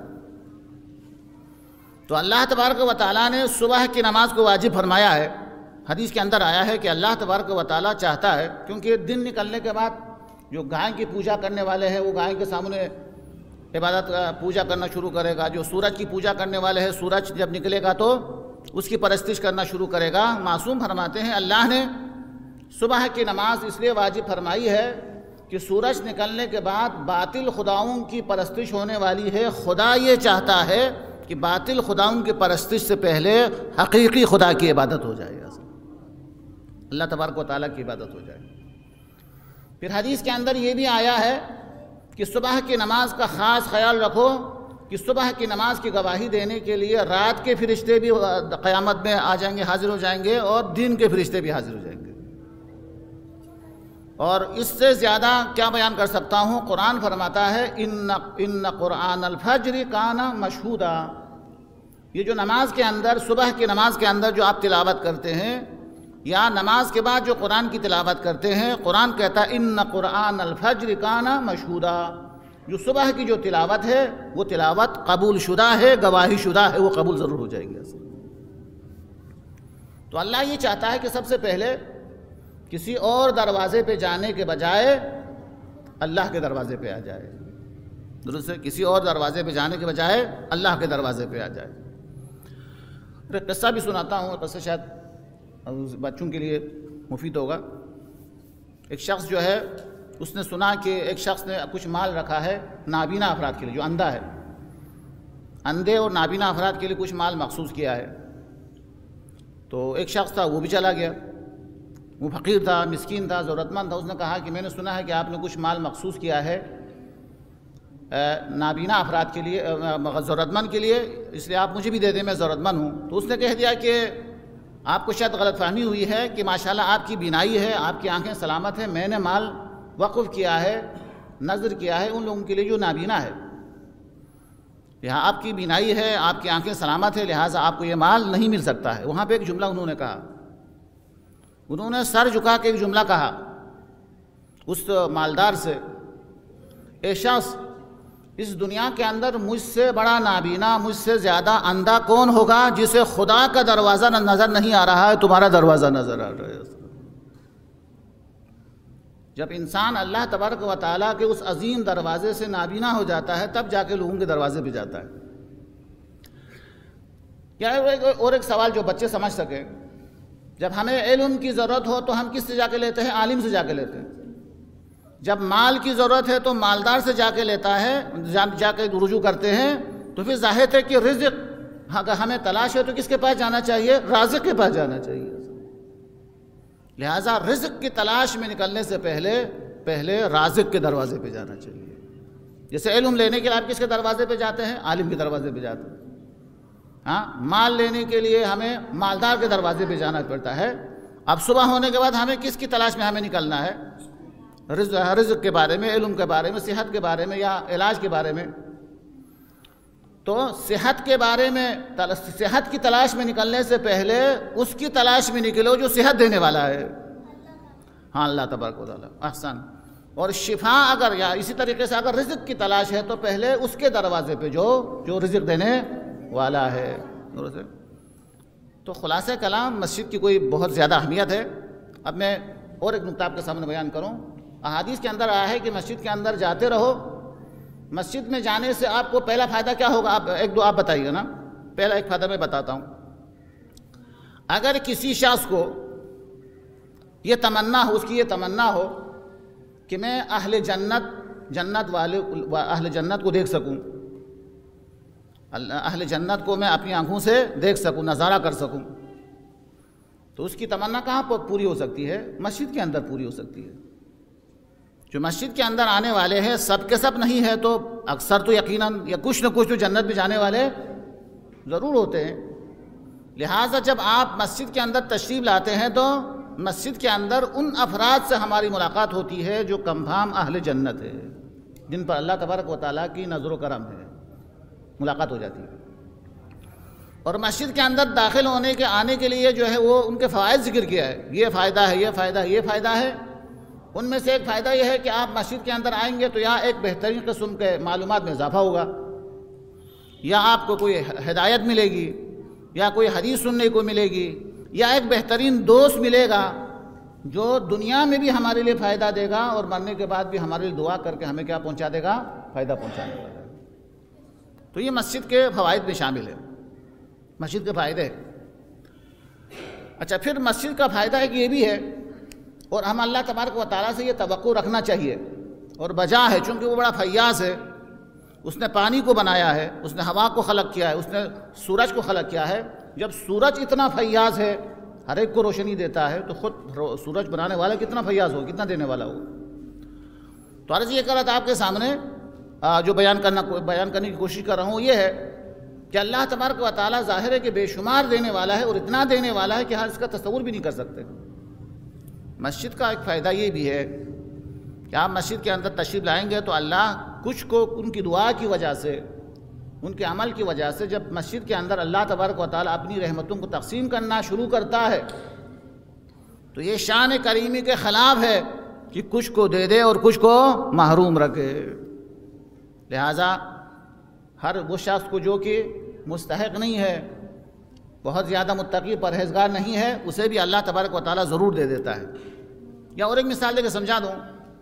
تو اللہ تبارک و تعالیٰ نے صبح کی نماز کو واجب فرمایا ہے۔ حدیث کے اندر آیا ہے کہ اللہ تبارک و تعالیٰ چاہتا ہے، کیونکہ دن نکلنے کے بعد جو گائے کی پوجا کرنے والے ہیں وہ گائے کے سامنے عبادت پوجا کرنا شروع کرے گا، جو سورج کی پوجا کرنے والے ہیں سورج جب نکلے گا تو اس کی پرستش کرنا شروع کرے گا۔ معصوم فرماتے ہیں اللہ نے صبح کی نماز اس لیے واجب فرمائی ہے کہ سورج نکلنے کے بعد باطل خداؤں کی پرستش ہونے والی ہے۔ خدا یہ چاہتا ہے کہ باطل خداؤں کی پرستش سے پہلے حقیقی خدا کی عبادت ہو جائے، اللہ تبارک و تعالیٰ کی عبادت ہو جائے۔ پھر حدیث کے اندر یہ بھی آیا ہے کہ صبح کی نماز کا خاص خیال رکھو کہ صبح کی نماز کی گواہی دینے کے لیے رات کے فرشتے بھی قیامت میں آ جائیں گے، حاضر ہو جائیں گے، اور دن کے فرشتے بھی حاضر ہو جائیں گے۔ اور اس سے زیادہ کیا بیان کر سکتا ہوں؟ قرآن فرماتا ہے ان قرآن الفجر کان مشہودا، یہ جو نماز کے اندر، صبح کی نماز کے اندر جو آپ تلاوت کرتے ہیں یا نماز کے بعد جو قرآن کی تلاوت کرتے ہیں، قرآن کہتا ہے ان قرآن الفجر کان مشہودا، جو صبح کی جو تلاوت ہے وہ تلاوت قبول شدہ ہے، گواہی شدہ ہے، وہ قبول ضرور ہو جائے گی۔ تو اللہ یہ چاہتا ہے کہ سب سے پہلے کسی اور دروازے پہ جانے کے بجائے اللہ کے دروازے پہ آ جائے، درست ہے، کسی اور دروازے پہ جانے کے بجائے اللہ کے دروازے پہ آ جائے۔ ایک قصہ بھی سناتا ہوں، قصہ شاید بچوں کے لیے مفید ہوگا۔ ایک شخص جو ہے اس نے سنا کہ ایک شخص نے کچھ مال رکھا ہے نابینا افراد کے لیے، جو اندھا ہے، اندھے اور نابینا افراد کے لیے کچھ مال مخصوص کیا ہے۔ تو ایک شخص تھا، وہ بھی چلا گیا، وہ فقیر تھا، مسکین تھا، ضرورت مند تھا۔ اس نے کہا کہ میں نے سنا ہے کہ آپ نے کچھ مال مخصوص کیا ہے نابینا افراد کے لیے، ضرورت مند کے لیے، اس لیے آپ مجھے بھی دے دیں، میں ضرورت مند ہوں۔ تو اس نے کہہ دیا کہ آپ کو شاید غلط فہمی ہوئی ہے کہ ماشاءاللہ آپ کی بینائی ہے، آپ کی آنکھیں سلامت ہیں، میں نے مال وقف کیا ہے، نظر کیا ہے ان لوگوں کے لیے جو نابینا ہے، یہاں آپ کی بینائی ہے، آپ کی آنکھیں سلامت ہے، لہٰذا آپ کو یہ مال نہیں مل سکتا ہے۔ وہاں پہ ایک جملہ انہوں نے کہا، انہوں نے سر جھکا کے ایک جملہ کہا اس مالدار سے، اے شخص، اس دنیا کے اندر مجھ سے بڑا نابینا، مجھ سے زیادہ اندھا کون ہوگا جسے خدا کا دروازہ نظر نہیں آ رہا ہے، تمہارا دروازہ نظر آ رہا ہے۔ جب انسان اللہ تبارک و تعالیٰ کے اس عظیم دروازے سے نابینا ہو جاتا ہے تب جا کے لوگوں کے دروازے پہ جاتا ہے۔ یا اور ایک سوال جو بچے سمجھ سکیں، جب ہمیں علم کی ضرورت ہو تو ہم کس سے جا کے لیتے ہیں؟ عالم سے جا کے لیتے ہیں۔ جب مال کی ضرورت ہے تو مالدار سے جا کے لیتا ہے، جا کے رجوع کرتے ہیں۔ تو پھر ظاہر ہے کہ رزق اگر ہمیں تلاش ہے تو کس کے پاس جانا چاہیے؟ رازق کے پاس جانا چاہیے۔ لہٰذا رزق کی تلاش میں نکلنے سے پہلے رازق کے دروازے پہ جانا چاہیے۔ جیسے علم لینے کے لیے آپ کس کے دروازے پہ جاتے ہیں؟ عالم کے دروازے پہ جاتے ہیں۔ ہاں، مال لینے کے لیے ہمیں مالدار کے دروازے پہ جانا پڑتا ہے۔ اب صبح ہونے کے بعد ہمیں کس کی تلاش میں ہمیں نکلنا ہے؟ رزق کے بارے میں، علم کے بارے میں، صحت کے بارے میں یا علاج کے بارے میں۔ تو صحت کے بارے میں، صحت کی تلاش میں نکلنے سے پہلے اس کی تلاش میں نکلو جو صحت دینے والا ہے، ہاں، اللہ تبارک و تعالیٰ۔ احسن۔ اور شفا اگر، یا اسی طریقے سے اگر رزق کی تلاش ہے تو پہلے اس کے دروازے پہ جو رزق دینے والا ہے۔ تو خلاصہ کلام، مسجد کی کوئی بہت زیادہ اہمیت ہے۔ اب میں اور ایک نقطہ آپ کے سامنے بیان کروں۔ احادیث کے اندر آیا ہے کہ مسجد کے اندر جاتے رہو۔ مسجد میں جانے سے آپ کو پہلا فائدہ کیا ہوگا؟ ایک دو آپ بتائیے نا۔ پہلا ایک فائدہ میں بتاتا ہوں۔ اگر کسی شخص کو یہ تمنا ہو، اس کی یہ تمنا ہو کہ میں اہل جنت کو دیکھ سکوں، اہل جنت کو میں اپنی آنکھوں سے دیکھ سکوں، نظارہ کر سکوں، تو اس کی تمنا کہاں پر پوری ہو سکتی ہے؟ مسجد کے اندر پوری ہو سکتی ہے۔ جو مسجد کے اندر آنے والے ہیں سب کے سب نہیں ہے تو اکثر تو یقیناً یا کچھ نہ کچھ تو جنت میں جانے والے ضرور ہوتے ہیں۔ لہٰذا جب آپ مسجد کے اندر تشریف لاتے ہیں تو مسجد کے اندر ان افراد سے ہماری ملاقات ہوتی ہے جو کنفرم اہل جنت ہے، جن پر اللہ تبارک و تعالیٰ کی نظر و کرم ہے، ملاقات ہو جاتی ہے۔ اور مسجد کے اندر داخل ہونے کے آنے کے لیے جو ہے وہ ان کے فوائد ذکر کیا ہے، یہ فائدہ ہے، یہ فائدہ ہے، یہ فائدہ ہے۔ ان میں سے ایک فائدہ یہ ہے کہ آپ مسجد کے اندر آئیں گے تو یا ایک بہترین قسم کے معلومات میں اضافہ ہوگا، یا آپ کو کوئی ہدایت ملے گی، یا کوئی حدیث سننے کو ملے گی، یا ایک بہترین دوست ملے گا جو دنیا میں بھی ہمارے لیے فائدہ دے گا اور مرنے کے بعد بھی ہمارے لیے دعا کر کے ہمیں کیا پہنچا دے گا؟ فائدہ پہنچانے والا ہے۔ تو یہ مسجد کے فوائد میں شامل ہے، مسجد کے فائدے۔ اچھا، پھر مسجد کا فائدہ ایک یہ بھی ہے، اور ہم اللہ تبارک و تعالیٰ سے یہ توقع رکھنا چاہیے اور بجا ہے، چونکہ وہ بڑا فیاض ہے، اس نے پانی کو بنایا ہے، اس نے ہوا کو خلق کیا ہے، اس نے سورج کو خلق کیا ہے۔ جب سورج اتنا فیاض ہے، ہر ایک کو روشنی دیتا ہے، تو خود سورج بنانے والا کتنا فیاض ہو، کتنا دینے والا ہو۔ تو عرض یہ کر رہا تھا آپ کے سامنے، جو بیان کرنے کی کوشش کر رہا ہوں یہ ہے کہ اللہ تبارک و تعالیٰ ظاہر ہے کہ بے شمار دینے والا ہے، اور اتنا دینے والا ہے کہ ہر اس کا تصور بھی نہیں کر سکتے۔ مسجد کا ایک فائدہ یہ بھی ہے کہ آپ مسجد کے اندر تشریف لائیں گے تو اللہ کچھ کو ان کی دعا کی وجہ سے ان کے عمل کی وجہ سے جب مسجد کے اندر اللہ تبارک و تعالیٰ اپنی رحمتوں کو تقسیم کرنا شروع کرتا ہے تو یہ شان کریمی کے خلاف ہے کہ کچھ کو دے دے اور کچھ کو محروم رکھے۔ لہٰذا ہر وہ شخص کو جو کہ مستحق نہیں ہے، بہت زیادہ متقی پرہیزگار نہیں ہے، اسے بھی اللہ تبارک و تعالیٰ ضرور دے دیتا ہے۔ یا اور ایک مثال دے کے سمجھا دوں،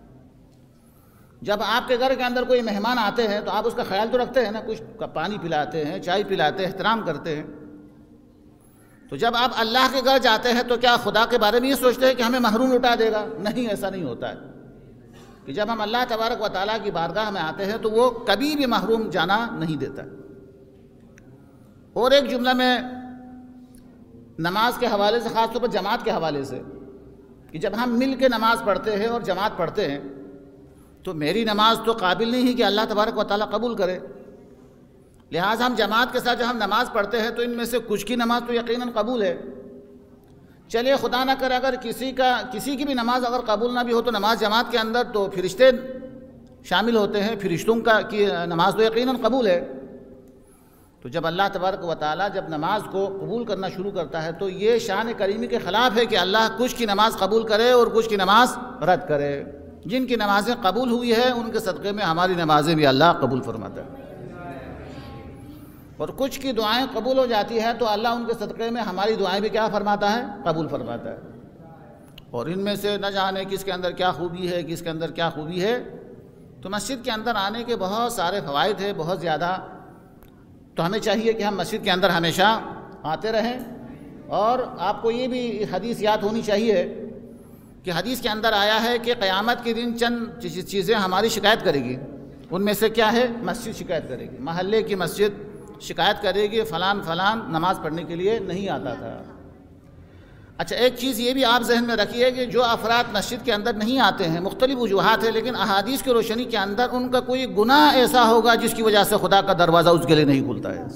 جب آپ کے گھر کے اندر کوئی مہمان آتے ہیں تو آپ اس کا خیال تو رکھتے ہیں نا، کچھ پانی پلاتے ہیں، چائے پلاتے ہیں، احترام کرتے ہیں۔ تو جب آپ اللہ کے گھر جاتے ہیں تو کیا خدا کے بارے میں یہ سوچتے ہیں کہ ہمیں محروم لٹا دے گا؟ نہیں، ایسا نہیں ہوتا ہے کہ جب ہم اللہ تبارک و تعالیٰ کی بارگاہ میں آتے ہیں تو وہ کبھی بھی محروم جانا نہیں دیتا۔ اور ایک جملہ میں نماز کے حوالے سے، خاص طور پر جماعت کے حوالے سے، کہ جب ہم مل کے نماز پڑھتے ہیں اور جماعت پڑھتے ہیں تو میری نماز تو قابل نہیں ہے کہ اللہ تبارک و تعالیٰ قبول کرے، لہٰذا ہم جماعت کے ساتھ جب ہم نماز پڑھتے ہیں تو ان میں سے کچھ کی نماز تو یقیناً قبول ہے۔ چلیے خدا نہ کرے اگر کسی کی بھی نماز اگر قبول نہ بھی ہو تو نماز جماعت کے اندر تو فرشتے شامل ہوتے ہیں، فرشتوں کی نماز تو یقیناً قبول ہے۔ تو جب اللہ تبارک و تعالیٰ جب نماز کو قبول کرنا شروع کرتا ہے تو یہ شان کریمی کے خلاف ہے کہ اللہ کچھ کی نماز قبول کرے اور کچھ کی نماز رد کرے۔ جن کی نمازیں قبول ہوئی ہے ان کے صدقے میں ہماری نمازیں بھی اللہ قبول فرماتا ہے، اور کچھ کی دعائیں قبول ہو جاتی ہے تو اللہ ان کے صدقے میں ہماری دعائیں بھی کیا فرماتا ہے؟ قبول فرماتا ہے۔ اور ان میں سے نہ جانے کس کے اندر کیا خوبی ہے، کس کے اندر کیا خوبی ہے۔ تو مسجد کے اندر آنے کے بہت سارے فوائد ہیں، بہت زیادہ۔ تو ہمیں چاہیے کہ ہم مسجد کے اندر ہمیشہ آتے رہیں۔ اور آپ کو یہ بھی حدیث یاد ہونی چاہیے کہ حدیث کے اندر آیا ہے کہ قیامت کے دن چند چیزیں ہماری شکایت کرے گی، ان میں سے کیا ہے؟ مسجد شکایت کرے گی، محلے کی مسجد شکایت کرے گی فلان نماز پڑھنے کے لیے نہیں آتا تھا۔ اچھا، ایک چیز یہ بھی آپ ذہن میں رکھیے کہ جو افراد مسجد کے اندر نہیں آتے ہیں، مختلف وجوہات ہیں، لیکن احادیث کی روشنی کے اندر ان کا کوئی گناہ ایسا ہوگا جس کی وجہ سے خدا کا دروازہ اس کے لیے نہیں کھلتا ہے۔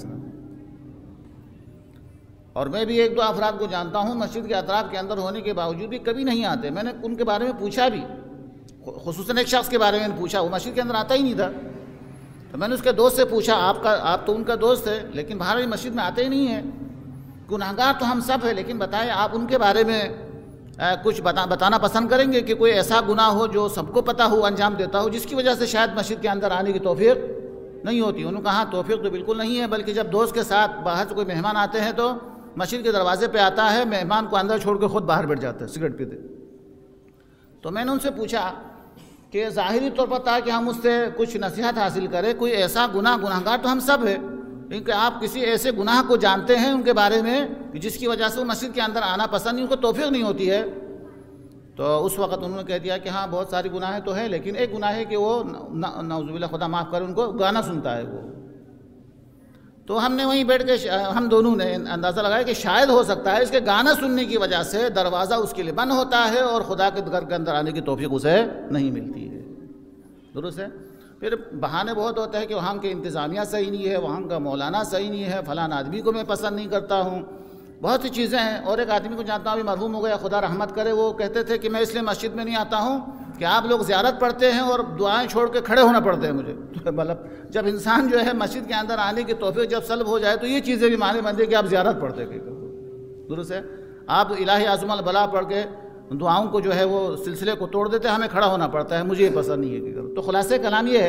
اور میں بھی ایک دو افراد کو جانتا ہوں مسجد کے اطراف کے اندر ہونے کے باوجود بھی کبھی نہیں آتے۔ میں نے ان کے بارے میں پوچھا بھی، خصوصاً ایک شخص کے بارے میں پوچھا، وہ مسجد کے اندر آتا ہی نہیں تھا۔ تو میں نے اس کے دوست سے پوچھا، آپ تو ان کا دوست ہے لیکن باہر مسجد میں آتے ہی نہیں ہیں، گناہگار تو ہم سب ہیں، لیکن بتائیں آپ ان کے بارے میں کچھ بتانا پسند کریں گے کہ کوئی ایسا گناہ ہو جو سب کو پتہ ہو، انجام دیتا ہو، جس کی وجہ سے شاید مسجد کے اندر آنے کی توفیق نہیں ہوتی؟ انہوں نے کہا توفیق تو بالکل نہیں ہے، بلکہ جب دوست کے ساتھ باہر سے کوئی مہمان آتے ہیں تو مسجد کے دروازے پہ آتا ہے، مہمان کو اندر چھوڑ کے خود باہر بیٹھ جاتا ہے سگریٹ پیتے۔ تو میں نے ان سے پوچھا کہ ظاہری طور پر تاکہ ہم اس سے کچھ نصیحت حاصل کریں، کوئی ایسا گناہگار تو ہم سب ہیں، لیکن آپ کسی ایسے گناہ کو جانتے ہیں ان کے بارے میں جس کی وجہ سے وہ مسجد کے اندر آنا پسند نہیں، ان کو توفیق نہیں ہوتی ہے؟ تو اس وقت انہوں نے کہہ دیا کہ ہاں بہت ساری گناہیں تو ہیں، لیکن ایک گناہ ہے کہ وہ نعوذ باللہ خدا معاف کرے ان کو گانا سنتا ہے وہ۔ تو ہم نے وہیں بیٹھ کے ہم دونوں نے اندازہ لگایا کہ شاید ہو سکتا ہے اس کے گانا سننے کی وجہ سے دروازہ اس کے لیے بند ہوتا ہے اور خدا کے گھر کے اندر آنے کی توفیق اسے نہیں ملتی ہے۔ درست ہے؟ پھر بہانے بہت ہوتے ہیں کہ وہاں کے انتظامیہ صحیح نہیں ہے، وہاں کا مولانا صحیح نہیں ہے، فلاں آدمی کو میں پسند نہیں کرتا ہوں، بہت سی چیزیں ہیں۔ اور ایک آدمی کو جانتا ہوں، ابھی مرحوم ہو گیا، خدا رحمت کرے، وہ کہتے تھے کہ میں اس لیے مسجد میں نہیں آتا ہوں کہ آپ لوگ زیارت پڑھتے ہیں اور دعائیں چھوڑ کے کھڑے ہونا پڑتے ہیں مجھے۔ مطلب جب انسان جو ہے مسجد کے اندر آنے کی توفیق جب سلب ہو جائے تو یہ چیزیں بھی معنی بنتی ہے کہ آپ زیارت پڑھتے ہیں۔ درست ہے؟ آپ الہی اعظم البلا پڑھ کے دعاؤں کو جو ہے وہ سلسلے کو توڑ دیتے ہیں، ہمیں کھڑا ہونا پڑتا ہے، مجھے یہ پسند نہیں ہے کہ کرو۔ تو خلاصے کلام یہ ہے،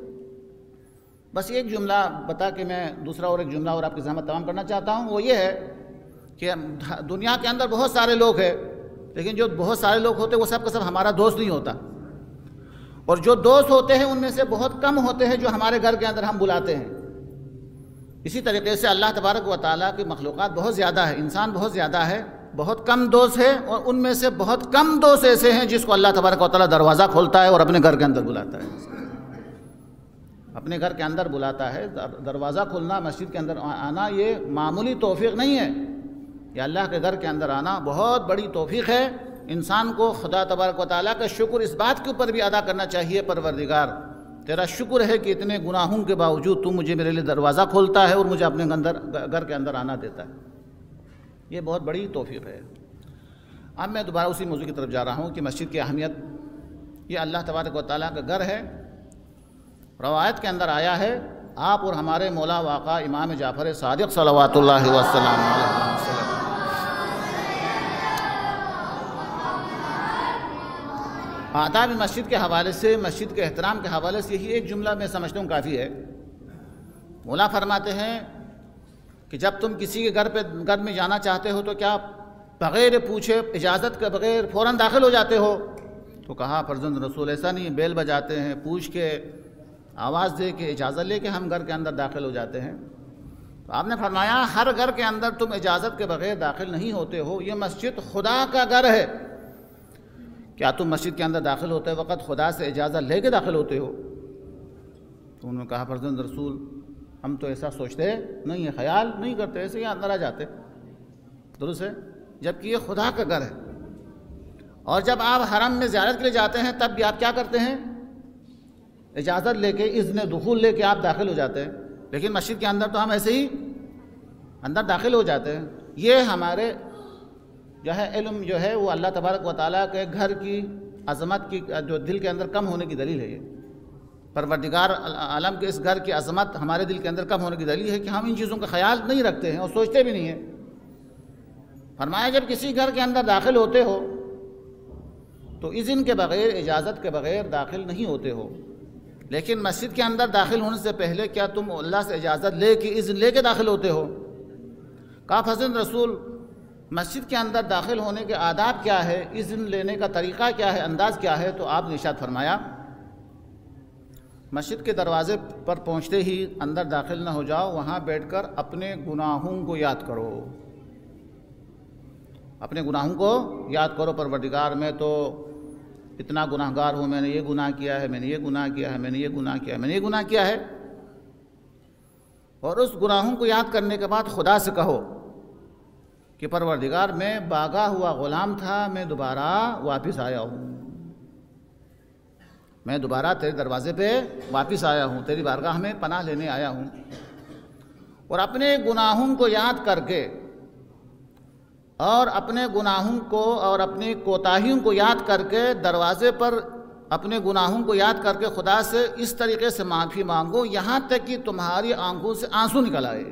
بس ایک جملہ بتا کے میں دوسرا اور ایک جملہ اور آپ کی زحمت تمام کرنا چاہتا ہوں، وہ یہ ہے کہ دنیا کے اندر بہت سارے لوگ ہیں، لیکن جو بہت سارے لوگ ہوتے ہیں وہ سب کا سب ہمارا دوست نہیں ہوتا، اور جو دوست ہوتے ہیں ان میں سے بہت کم ہوتے ہیں جو ہمارے گھر کے اندر ہم بلاتے ہیں۔ اسی طریقے سے اللہ تبارک و تعالیٰ کی مخلوقات بہت زیادہ ہے، انسان بہت زیادہ ہے، بہت کم دوست ہے، اور ان میں سے بہت کم دوست ایسے ہیں جس کو اللہ تبارک و تعالیٰ دروازہ کھولتا ہے اور اپنے گھر کے اندر بلاتا ہے، اپنے گھر کے اندر بلاتا ہے۔ دروازہ کھولنا، مسجد کے اندر آنا یہ معمولی توفیق نہیں ہے، یہ اللہ کے گھر کے اندر آنا بہت بڑی توفیق ہے۔ انسان کو خدا تبارک و تعالیٰ کا شکر اس بات کے اوپر بھی ادا کرنا چاہیے، پروردگار تیرا شکر ہے کہ اتنے گناہوں کے باوجود تو مجھے میرے لیے دروازہ کھولتا ہے اور مجھے اپنے گھر کے اندر آنا دیتا ہے، یہ بہت بڑی توفیق ہے۔ اب میں دوبارہ اسی موضوع کی طرف جا رہا ہوں کہ مسجد کی اہمیت، یہ اللہ تبارک و تعالیٰ کا گھر ہے۔ روایت کے اندر آیا ہے آپ اور ہمارے مولا واقع امام جعفر صادق صلوات اللہ وسلم علیہ وسلم۔ آداب مسجد کے حوالے سے، مسجد کے احترام کے حوالے سے یہی ایک جملہ میں سمجھتا ہوں کافی ہے۔ مولا فرماتے ہیں کہ جب تم کسی کے گھر میں جانا چاہتے ہو تو کیا بغیر پوچھے اجازت کے بغیر فوراً داخل ہو جاتے ہو؟ تو کہا فرزند رسول ایسا نہیں، بیل بجاتے ہیں، پوچھ کے آواز دے کے اجازت لے کے ہم گھر کے اندر داخل ہو جاتے ہیں۔ تو آپ نے فرمایا ہر گھر کے اندر تم اجازت کے بغیر داخل نہیں ہوتے ہو، یہ مسجد خدا کا گھر ہے۔ کیا تم مسجد کے اندر داخل ہوتے وقت خدا سے اجازت لے کے داخل ہوتے ہو؟ تو انہوں نے کہا فرزند رسول ہم تو ایسا سوچتے نہیں ہے، خیال نہیں کرتے، ایسے ہی اندر آ جاتے۔ درست ہے، جبکہ یہ خدا کا گھر ہے۔ اور جب آپ حرم میں زیارت کے لیے جاتے ہیں تب بھی آپ کیا کرتے ہیں؟ اجازت لے کے، اذن دخول لے کے آپ داخل ہو جاتے ہیں۔ لیکن مسجد کے اندر تو ہم ایسے ہی اندر داخل ہو جاتے ہیں۔ یہ ہمارے جو ہے علم جو ہے وہ اللہ تبارک و تعالیٰ کے گھر کی عظمت کی جو دل کے اندر کم ہونے کی دلیل ہے۔ یہ پروردگار عالم کے اس گھر کی عظمت ہمارے دل کے اندر کم ہونے کی دلیل ہے کہ ہم ان چیزوں کا خیال نہیں رکھتے ہیں اور سوچتے بھی نہیں ہیں۔ فرمایا جب کسی گھر کے اندر داخل ہوتے ہو تو اذن کے بغیر، اجازت کے بغیر داخل نہیں ہوتے ہو، لیکن مسجد کے اندر داخل ہونے سے پہلے کیا تم اللہ سے اجازت لے کے، اذن لے کے داخل ہوتے ہو؟ کہا فرزند رسول مسجد کے اندر داخل ہونے کے آداب کیا ہے، اذن لینے کا طریقہ کیا ہے، انداز کیا ہے؟ تو آپ نے ارشاد فرمایا مسجد کے دروازے پر پہنچتے ہی اندر داخل نہ ہو جاؤ، وہاں بیٹھ کر اپنے گناہوں کو یاد کرو، اپنے گناہوں کو یاد کرو۔ پروردگار میں تو اتنا گناہ گار ہوں، میں نے یہ گناہ کیا ہے، میں نے یہ گناہ کیا ہے، میں نے یہ گناہ کیا ہے، میں نے یہ گناہ کیا ہے۔ اور اس گناہوں کو یاد کرنے کے بعد خدا سے کہو کہ پروردگار میں باغا ہوا غلام تھا، میں دوبارہ واپس آیا ہوں، میں دوبارہ تیرے دروازے پہ واپس آیا ہوں، تیری بارگاہ میں پناہ لینے آیا ہوں۔ اور اپنے گناہوں کو یاد کر کے، اور اپنے گناہوں کو اور اپنی کوتاہیوں کو یاد کر کے دروازے پر اپنے گناہوں کو یاد کر کے خدا سے اس طریقے سے معافی مانگو یہاں تک کہ تمہاری آنکھوں سے آنسو نکل آئے۔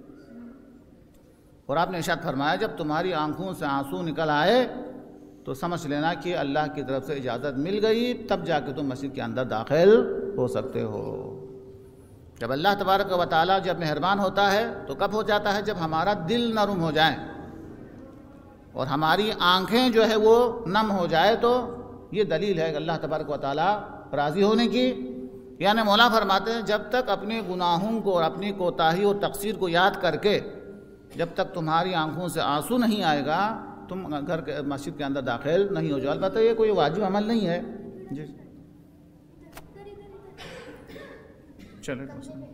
اور آپ نے ارشاد فرمایا جب تمہاری آنکھوں سے آنسو نکل آئے تو سمجھ لینا کہ اللہ کی طرف سے اجازت مل گئی، تب جا کے تم مسجد کے اندر داخل ہو سکتے ہو۔ جب اللہ تبارک و تعالیٰ جب مہربان ہوتا ہے تو کب ہو جاتا ہے؟ جب ہمارا دل نرم ہو جائے اور ہماری آنکھیں جو ہے وہ نم ہو جائے، تو یہ دلیل ہے اللہ تبارک و تعالیٰ راضی ہونے کی۔ یعنی مولا فرماتے ہیں جب تک اپنے گناہوں کو اور اپنی کوتاہی اور تقصیر کو یاد کر کے جب تک تمہاری آنکھوں سے آنسو نہیں آئے گا تم گھر کے مسجد کے اندر داخل نہیں ہو جاؤ۔ البتہ یہ کوئی واجب عمل نہیں ہے۔ جی چلے،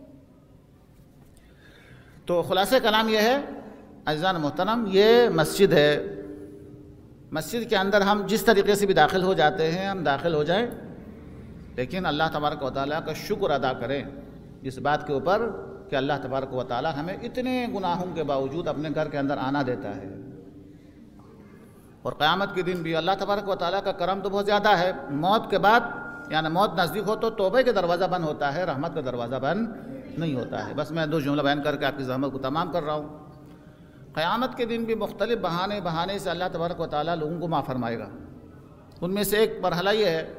تو خلاصہ کلام یہ ہے عزیزان محترم، یہ مسجد ہے، مسجد کے اندر ہم جس طریقے سے بھی داخل ہو جاتے ہیں ہم داخل ہو جائیں، لیکن اللہ تبارک و تعالیٰ کا شکر ادا کریں اس بات کے اوپر کہ اللہ تبارک و تعالیٰ ہمیں اتنے گناہوں کے باوجود اپنے گھر کے اندر آنا دیتا ہے۔ اور قیامت کے دن بھی اللہ تبارک و تعالیٰ کا کرم تو بہت زیادہ ہے، موت کے بعد یعنی موت نزدیک ہو تو توبہ کے دروازہ بند ہوتا ہے، رحمت کا دروازہ بند نہیں ہوتا ہے۔ بس میں دو جملہ بیان کر کے آپ کی زحمت کو تمام کر رہا ہوں۔ قیامت کے دن بھی مختلف بہانے سے اللہ تبارک و تعالیٰ لوگوں کو معاف فرمائے گا۔ ان میں سے ایک مرحلہ یہ ہے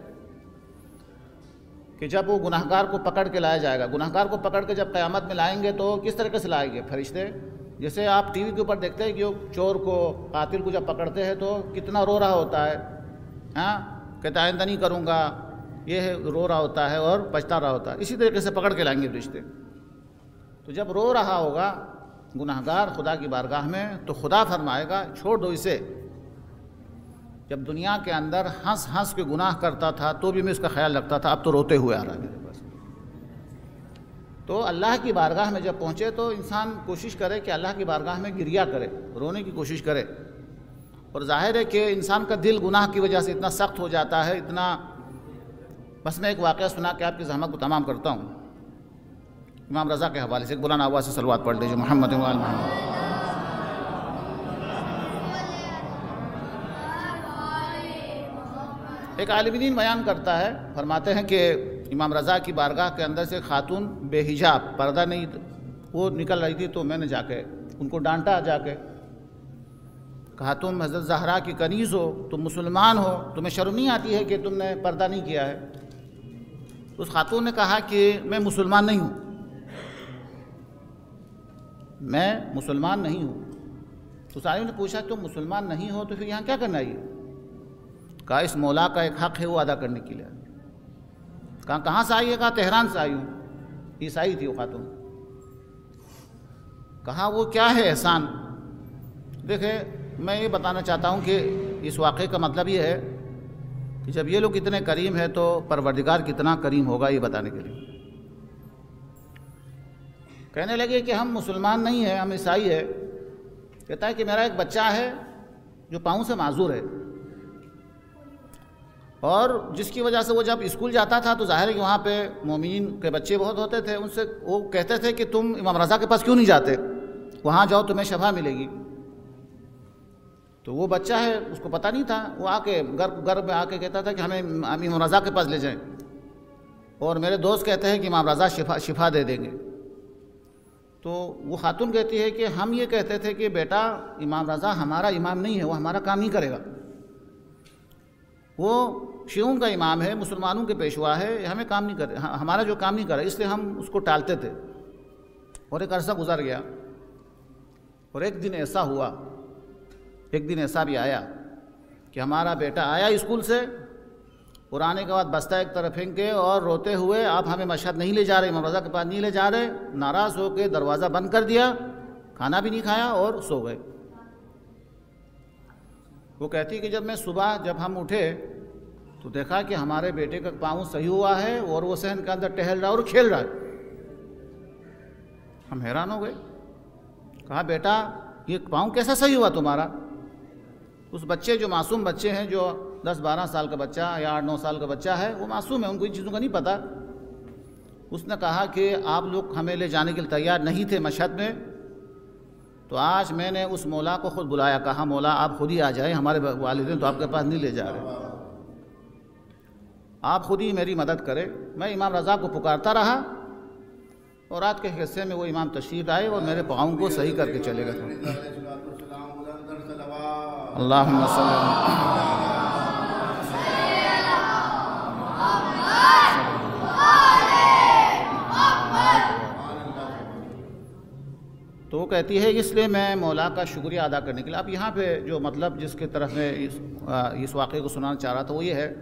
کہ جب وہ گناہگار کو پکڑ کے لایا جائے گا، گناہگار کو پکڑ کے جب قیامت میں لائیں گے تو کس طریقے سے لائیں گے فرشتے؟ جیسے آپ ٹی وی کے اوپر دیکھتے ہیں کہ چور کو، قاتل کو جب پکڑتے ہیں تو کتنا رو رہا ہوتا ہے، کہتا آئندہ نہیں کروں گا، یہ رو رہا ہوتا ہے اور پچھتا رہا ہوتا ہے۔ اسی طریقے سے پکڑ کے لائیں گے فرشتے۔ تو جب رو رہا ہوگا گناہگار خدا کی بارگاہ میں تو خدا فرمائے گا چھوڑ دو اسے، جب دنیا کے اندر ہنس ہنس کے گناہ کرتا تھا تو بھی میں اس کا خیال رکھتا تھا، اب تو روتے ہوئے آ رہا ہے میرے پاس۔ تو اللہ کی بارگاہ میں جب پہنچے تو انسان کوشش کرے کہ اللہ کی بارگاہ میں گریہ کرے، رونے کی کوشش کرے۔ اور ظاہر ہے کہ انسان کا دل گناہ کی وجہ سے اتنا سخت ہو جاتا ہے، اتنا۔ بس میں ایک واقعہ سنا کے آپ کی زحمت کو تمام کرتا ہوں۔ امام رضا کے حوالے سے ایک بلند آواز سے صلوات پڑھ لیجیے محمد و آل محمد۔ ایک عالم دین بیان کرتا ہے، فرماتے ہیں کہ امام رضا کی بارگاہ کے اندر سے خاتون بے حجاب پردہ نہیں وہ نکل رہی تھی، تو میں نے جا کے ان کو ڈانٹا، جا کے کہا تم حضرت زہرا کی کنیز ہو، تم مسلمان ہو، تمہیں شرم نہیں آتی ہے کہ تم نے پردہ نہیں کیا ہے؟ اس خاتون نے کہا کہ میں مسلمان نہیں ہوں، میں مسلمان نہیں ہوں۔ تو سائل نے پوچھا تم مسلمان نہیں ہو تو پھر یہاں کیا کرنا ہے؟ کہا اس مولا کا ایک حق ہے وہ ادا کرنے کے لیے۔ کہا کہاں سے آئی ہے؟ کہا تہران سے آئی ہوں۔ عیسائی تھی وہ خاتون۔ کہا وہ کیا ہے احسان؟ دیکھیں میں یہ بتانا چاہتا ہوں کہ اس واقعے کا مطلب یہ ہے کہ جب یہ لوگ اتنے کریم ہیں تو پروردگار کتنا کریم ہوگا، یہ بتانے کے لیے کہنے لگے کہ ہم مسلمان نہیں ہیں، ہم عیسائی ہے۔ کہتا ہے کہ میرا ایک بچہ ہے جو پاؤں سے معذور ہے، اور جس کی وجہ سے وہ جب اسکول جاتا تھا تو ظاہر ہے کہ وہاں پہ مومنین کے بچے بہت ہوتے تھے، ان سے وہ کہتے تھے کہ تم امام رضا کے پاس کیوں نہیں جاتے، وہاں جاؤ تمہیں شفا ملے گی۔ تو وہ بچہ ہے، اس کو پتہ نہیں تھا، وہ آ کے گھر میں آ کے کہتا تھا کہ ہمیں امام رضا کے پاس لے جائیں، اور میرے دوست کہتے ہیں کہ امام رضا شفا دے دیں گے۔ تو وہ خاتون کہتی ہے کہ ہم یہ کہتے تھے کہ بیٹا امام رضا ہمارا امام نہیں ہے، وہ ہمارا کام نہیں کرے گا، وہ شیعوں کا امام ہے، مسلمانوں کے پیشوا ہے، ہمیں کام نہیں کرے، ہمارا جو کام نہیں کرے، اس لیے ہم اس کو ٹالتے تھے۔ اور ایک عرصہ گزر گیا، اور ایک دن ایسا ہوا، ایک دن ایسا بھی آیا کہ ہمارا بیٹا آیا اسکول سے، اور آنے کے بعد بستہ ایک طرف پھینک کے اور روتے ہوئے آپ ہمیں مشہد نہیں لے جا رہے، امام رضا کے پاس نہیں لے جا رہے، ناراض ہو کے دروازہ بند کر دیا، کھانا بھی نہیں کھایا اور سو گئے۔ وہ کہتی کہ جب میں صبح جب ہم اٹھے تو دیکھا کہ ہمارے بیٹے کا پاؤں صحیح ہوا ہے اور وہ صحن کے اندر ٹہل رہا اور کھیل رہا ہے۔ ہم حیران ہو گئے، کہا بیٹا یہ پاؤں کیسا صحیح ہوا تمہارا؟ اس بچے جو معصوم بچے ہیں، جو 10-12 سال کا بچہ یا 8-9 سال کا بچہ ہے، وہ معصوم ہے، ان کو ان چیزوں کا نہیں پتہ۔ اس نے کہا کہ آپ لوگ ہمیں لے جانے کے لیے تیار نہیں تھے مشہد میں، تو آج میں نے اس مولا کو خود بلایا، کہا مولا آپ خود ہی آ جائیں، ہمارے والدین تو آپ کے پاس نہیں لے جا رہے، آپ خود ہی میری مدد کریں۔ میں امام رضا کو پکارتا رہا، اور رات کے حصے میں وہ امام تشریف آئے اور میرے پاؤں کو صحیح کر کے چلے گئے۔ اللہم صلی اللہ تو وہ کہتی ہے اس لیے میں مولا کا شکریہ ادا کرنے کے لیے۔ اب یہاں پہ جو مطلب جس کے طرف میں اس واقعے کو سنانا چاہ رہا تھا وہ یہ ہے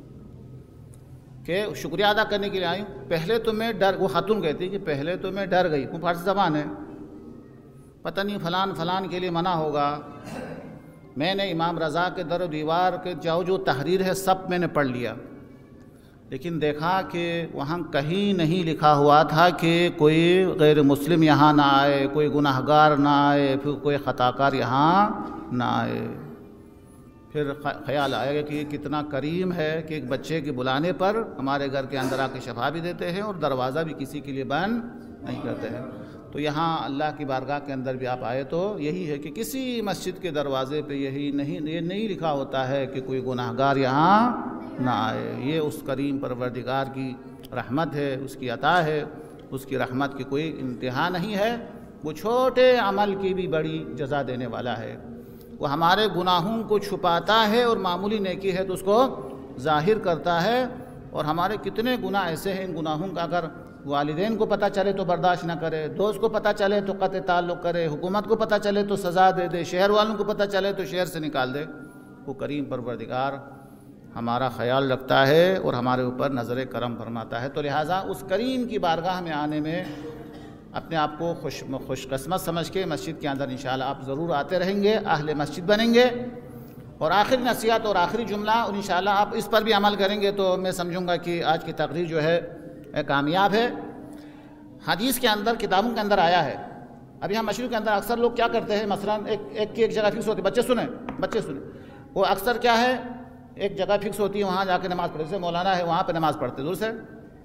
کہ شکریہ ادا کرنے کے لیے آئی ہوں۔ پہلے تو میں وہ خاتون کہتی کہ پہلے تو میں ڈر گئی، وہ فارسی زبان ہے، پتہ نہیں فلان کے لیے منع ہوگا۔ میں نے امام رضا کے در و دیوار کے جو تحریر ہے سب میں نے پڑھ لیا، لیکن دیکھا کہ وہاں کہیں نہیں لکھا ہوا تھا کہ کوئی غیر مسلم یہاں نہ آئے، کوئی گناہ گار نہ آئے، پھر کوئی خطا کار یہاں نہ آئے۔ پھر خیال آیا کہ یہ کتنا کریم ہے کہ ایک بچے کے بلانے پر ہمارے گھر کے اندر آ کے شفا بھی دیتے ہیں اور دروازہ بھی کسی کے لیے بند نہیں کرتے ہیں۔ تو یہاں اللہ کی بارگاہ کے اندر بھی آپ آئے تو یہی ہے کہ کسی مسجد کے دروازے پہ یہ نہیں لکھا ہوتا ہے کہ کوئی گناہ گار یہاں نہ آئے۔ یہ اس کریم پروردگار کی رحمت ہے، اس کی عطا ہے، اس کی رحمت کی کوئی انتہا نہیں ہے۔ وہ چھوٹے عمل کی بھی بڑی جزا دینے والا ہے۔ وہ ہمارے گناہوں کو چھپاتا ہے اور معمولی نیکی ہے تو اس کو ظاہر کرتا ہے۔ اور ہمارے کتنے گناہ ایسے ہیں، ان گناہوں کا اگر والدین کو پتہ چلے تو برداشت نہ کرے، دوست کو پتہ چلے تو قطع تعلق کرے، حکومت کو پتہ چلے تو سزا دے دے، شہر والوں کو پتہ چلے تو شہر سے نکال دے۔ وہ کریم پروردگار ہمارا خیال رکھتا ہے اور ہمارے اوپر نظر کرم فرماتا ہے۔ تو لہٰذا اس کریم کی بارگاہ میں آنے میں اپنے آپ کو خوش قسمت سمجھ کے مسجد کے اندر انشاءاللہ آپ ضرور آتے رہیں گے، اہل مسجد بنیں گے۔ اور آخری نصیحت اور آخری جملہ، اور انشاءاللہ آپ اس پر بھی عمل کریں گے تو میں سمجھوں گا کہ آج کی تقریر جو ہے کامیاب ہے۔ حدیث کے اندر، کتابوں کے اندر آیا ہے، ابھی ہم مشرق کے اندر اکثر لوگ کیا کرتے ہیں، مثلا ایک جگہ فکس ہوتی ہے، بچے سنیں، وہ اکثر کیا ہے، ایک جگہ فکس ہوتی ہے، وہاں جا کے نماز پڑھتے، جیسے مولانا ہے وہاں پہ نماز پڑھتے دور سے۔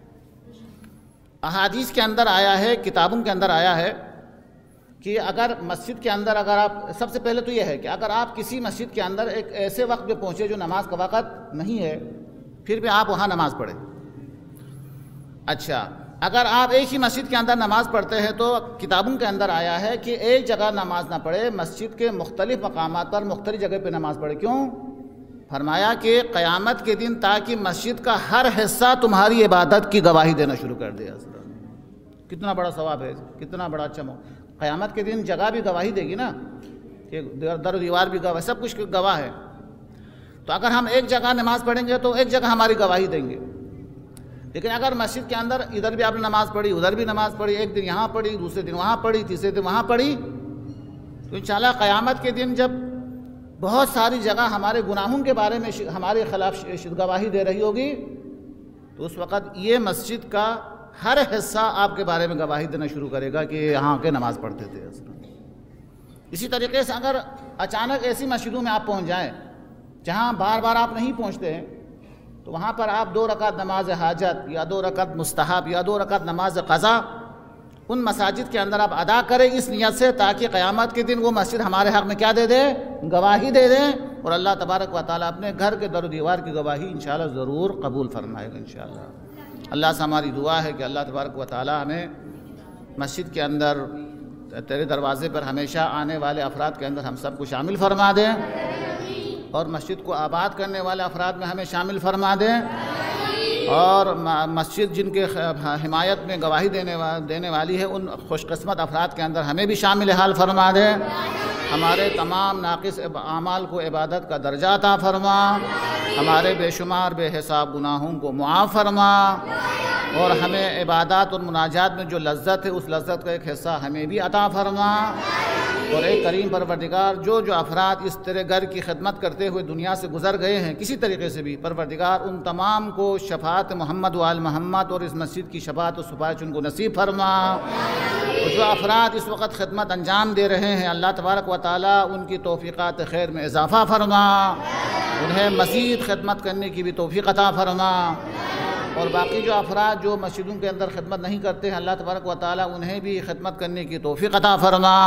احادیث کے اندر آیا ہے، کتابوں کے اندر آیا ہے کہ اگر مسجد کے اندر اگر آپ، سب سے پہلے تو یہ ہے کہ اگر آپ کسی مسجد کے اندر ایک ایسے وقت پہ پہنچے جو نماز کا وقت نہیں ہے، پھر بھی آپ وہاں نماز پڑھیں، اچھا، اگر آپ ایک ہی مسجد کے اندر نماز پڑھتے ہیں تو کتابوں کے اندر آیا ہے کہ ایک جگہ نماز نہ پڑھے، مسجد کے مختلف مقامات پر مختلف جگہ پہ نماز پڑھے۔ کیوں؟ فرمایا کہ قیامت کے دن تاکہ مسجد کا ہر حصہ تمہاری عبادت کی گواہی دینا شروع کر دے۔ کتنا بڑا ثواب ہے، کتنا بڑا اچھا قیامت کے دن جگہ بھی گواہی دے گی نا، کہ در و دیوار بھی گواہ، سب کچھ گواہ ہے۔ تو اگر ہم ایک جگہ نماز پڑھیں گے تو ایک جگہ ہماری گواہی دیں گے، لیکن اگر مسجد کے اندر ادھر بھی آپ نے نماز پڑھی، ادھر بھی نماز پڑھی، ایک دن یہاں پڑھی، دوسرے دن وہاں پڑھی، تیسرے دن وہاں پڑھی، تو انشاءاللہ قیامت کے دن جب بہت ساری جگہ ہمارے گناہوں کے بارے میں ہمارے خلاف گواہی دے رہی ہوگی، تو اس وقت یہ مسجد کا ہر حصہ آپ کے بارے میں گواہی دینا شروع کرے گا کہ یہاں کے نماز پڑھتے تھے۔ اسی طریقے سے اگر اچانک ایسی مسجدوں میں آپ پہنچ جائیں جہاں بار بار آپ نہیں پہنچتے ہیں، تو وہاں پر آپ 2 رکعت نماز حاجت یا 2 رکعت مستحب یا 2 رکعت نماز قضا ان مساجد کے اندر آپ ادا کریں اس نیت سے، تاکہ قیامت کے دن وہ مسجد ہمارے حق میں کیا دے دے؟ گواہی دے دیں، اور اللہ تبارک و تعالیٰ اپنے گھر کے در و دیوار کی گواہی انشاءاللہ ضرور قبول فرمائے گا انشاءاللہ۔ اللہ سے ہماری دعا ہے کہ اللہ تبارک و تعالیٰ ہمیں مسجد کے اندر تیرے دروازے پر ہمیشہ آنے والے افراد کے اندر ہم سب کو شامل فرما دیں، اور مسجد کو آباد کرنے والے افراد میں ہمیں شامل فرما دیں، اور مسجد جن کے حمایت میں گواہی دینے والی ہے ان خوش قسمت افراد کے اندر ہمیں بھی شامل حال فرما دیں۔ ہمارے تمام ناقص اعمال کو عبادت کا درجہ عطا فرما، ہمارے بے شمار بے حساب گناہوں کو معاف فرما، اور ہمیں عبادات اور مناجات میں جو لذت ہے اس لذت کا ایک حصہ ہمیں بھی عطا فرما۔ اور اے کریم پروردگار، جو افراد اس تیرے گھر کی خدمت کرتے ہوئے دنیا سے گزر گئے ہیں کسی طریقے سے بھی، پروردگار ان تمام کو شفاعت محمد و آل محمد اور اس مسجد کی شفاعت و سفارش ان کو نصیب فرما۔ اور جو افراد اس وقت خدمت انجام دے رہے ہیں، اللہ تبارک و تعالیٰ ان کی توفیقات خیر میں اضافہ فرما، انہیں مزید خدمت کرنے کی بھی توفیق عطا فرما۔ اور باقی جو افراد جو مسجدوں کے اندر خدمت نہیں کرتے ہیں، اللہ تبارک و تعالیٰ انہیں بھی خدمت کرنے کی توفیق عطا فرما۔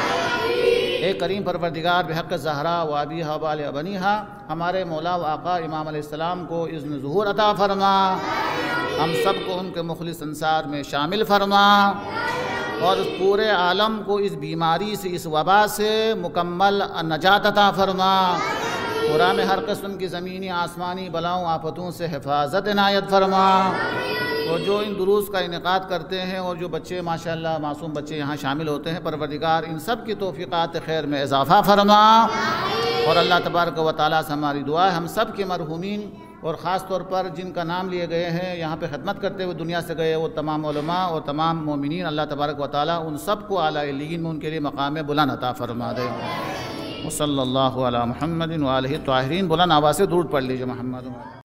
اے کریم پروردگار، بحق زہرا و ابیہا و بال بنیہا، ہمارے مولا و آقا امام علیہ السلام کو اذن ظہور عطا فرما، ہم سب کو ان کے مخلص انصار میں شامل فرما، اور اس پورے عالم کو اس بیماری سے، اس وبا سے مکمل نجات عطا فرما، پورا میں ہر قسم کی زمینی آسمانی بلاؤں آفتوں سے حفاظت عنایت فرما۔ اور جو ان دروس کا انعقاد کرتے ہیں اور جو بچے ماشاءاللہ معصوم بچے یہاں شامل ہوتے ہیں، پروردگار ان سب کی توفیقات خیر میں اضافہ فرما۔ اور اللہ تبارک و تعالیٰ سے ہماری دعا ہے ہم سب کے مرحومین، اور خاص طور پر جن کا نام لیے گئے ہیں یہاں پہ خدمت کرتے ہوئے دنیا سے گئے، وہ تمام علماء اور تمام مومنین، اللہ تبارک و تعالیٰ ان سب کو اعلیٰ علیین میں ان کے لیے مقام بلند عطا فرما دے۔ وصلی اللہ علی محمد وآلہ الطاہرین، بلند آواز سے درود پڑھ لیجیے محمد۔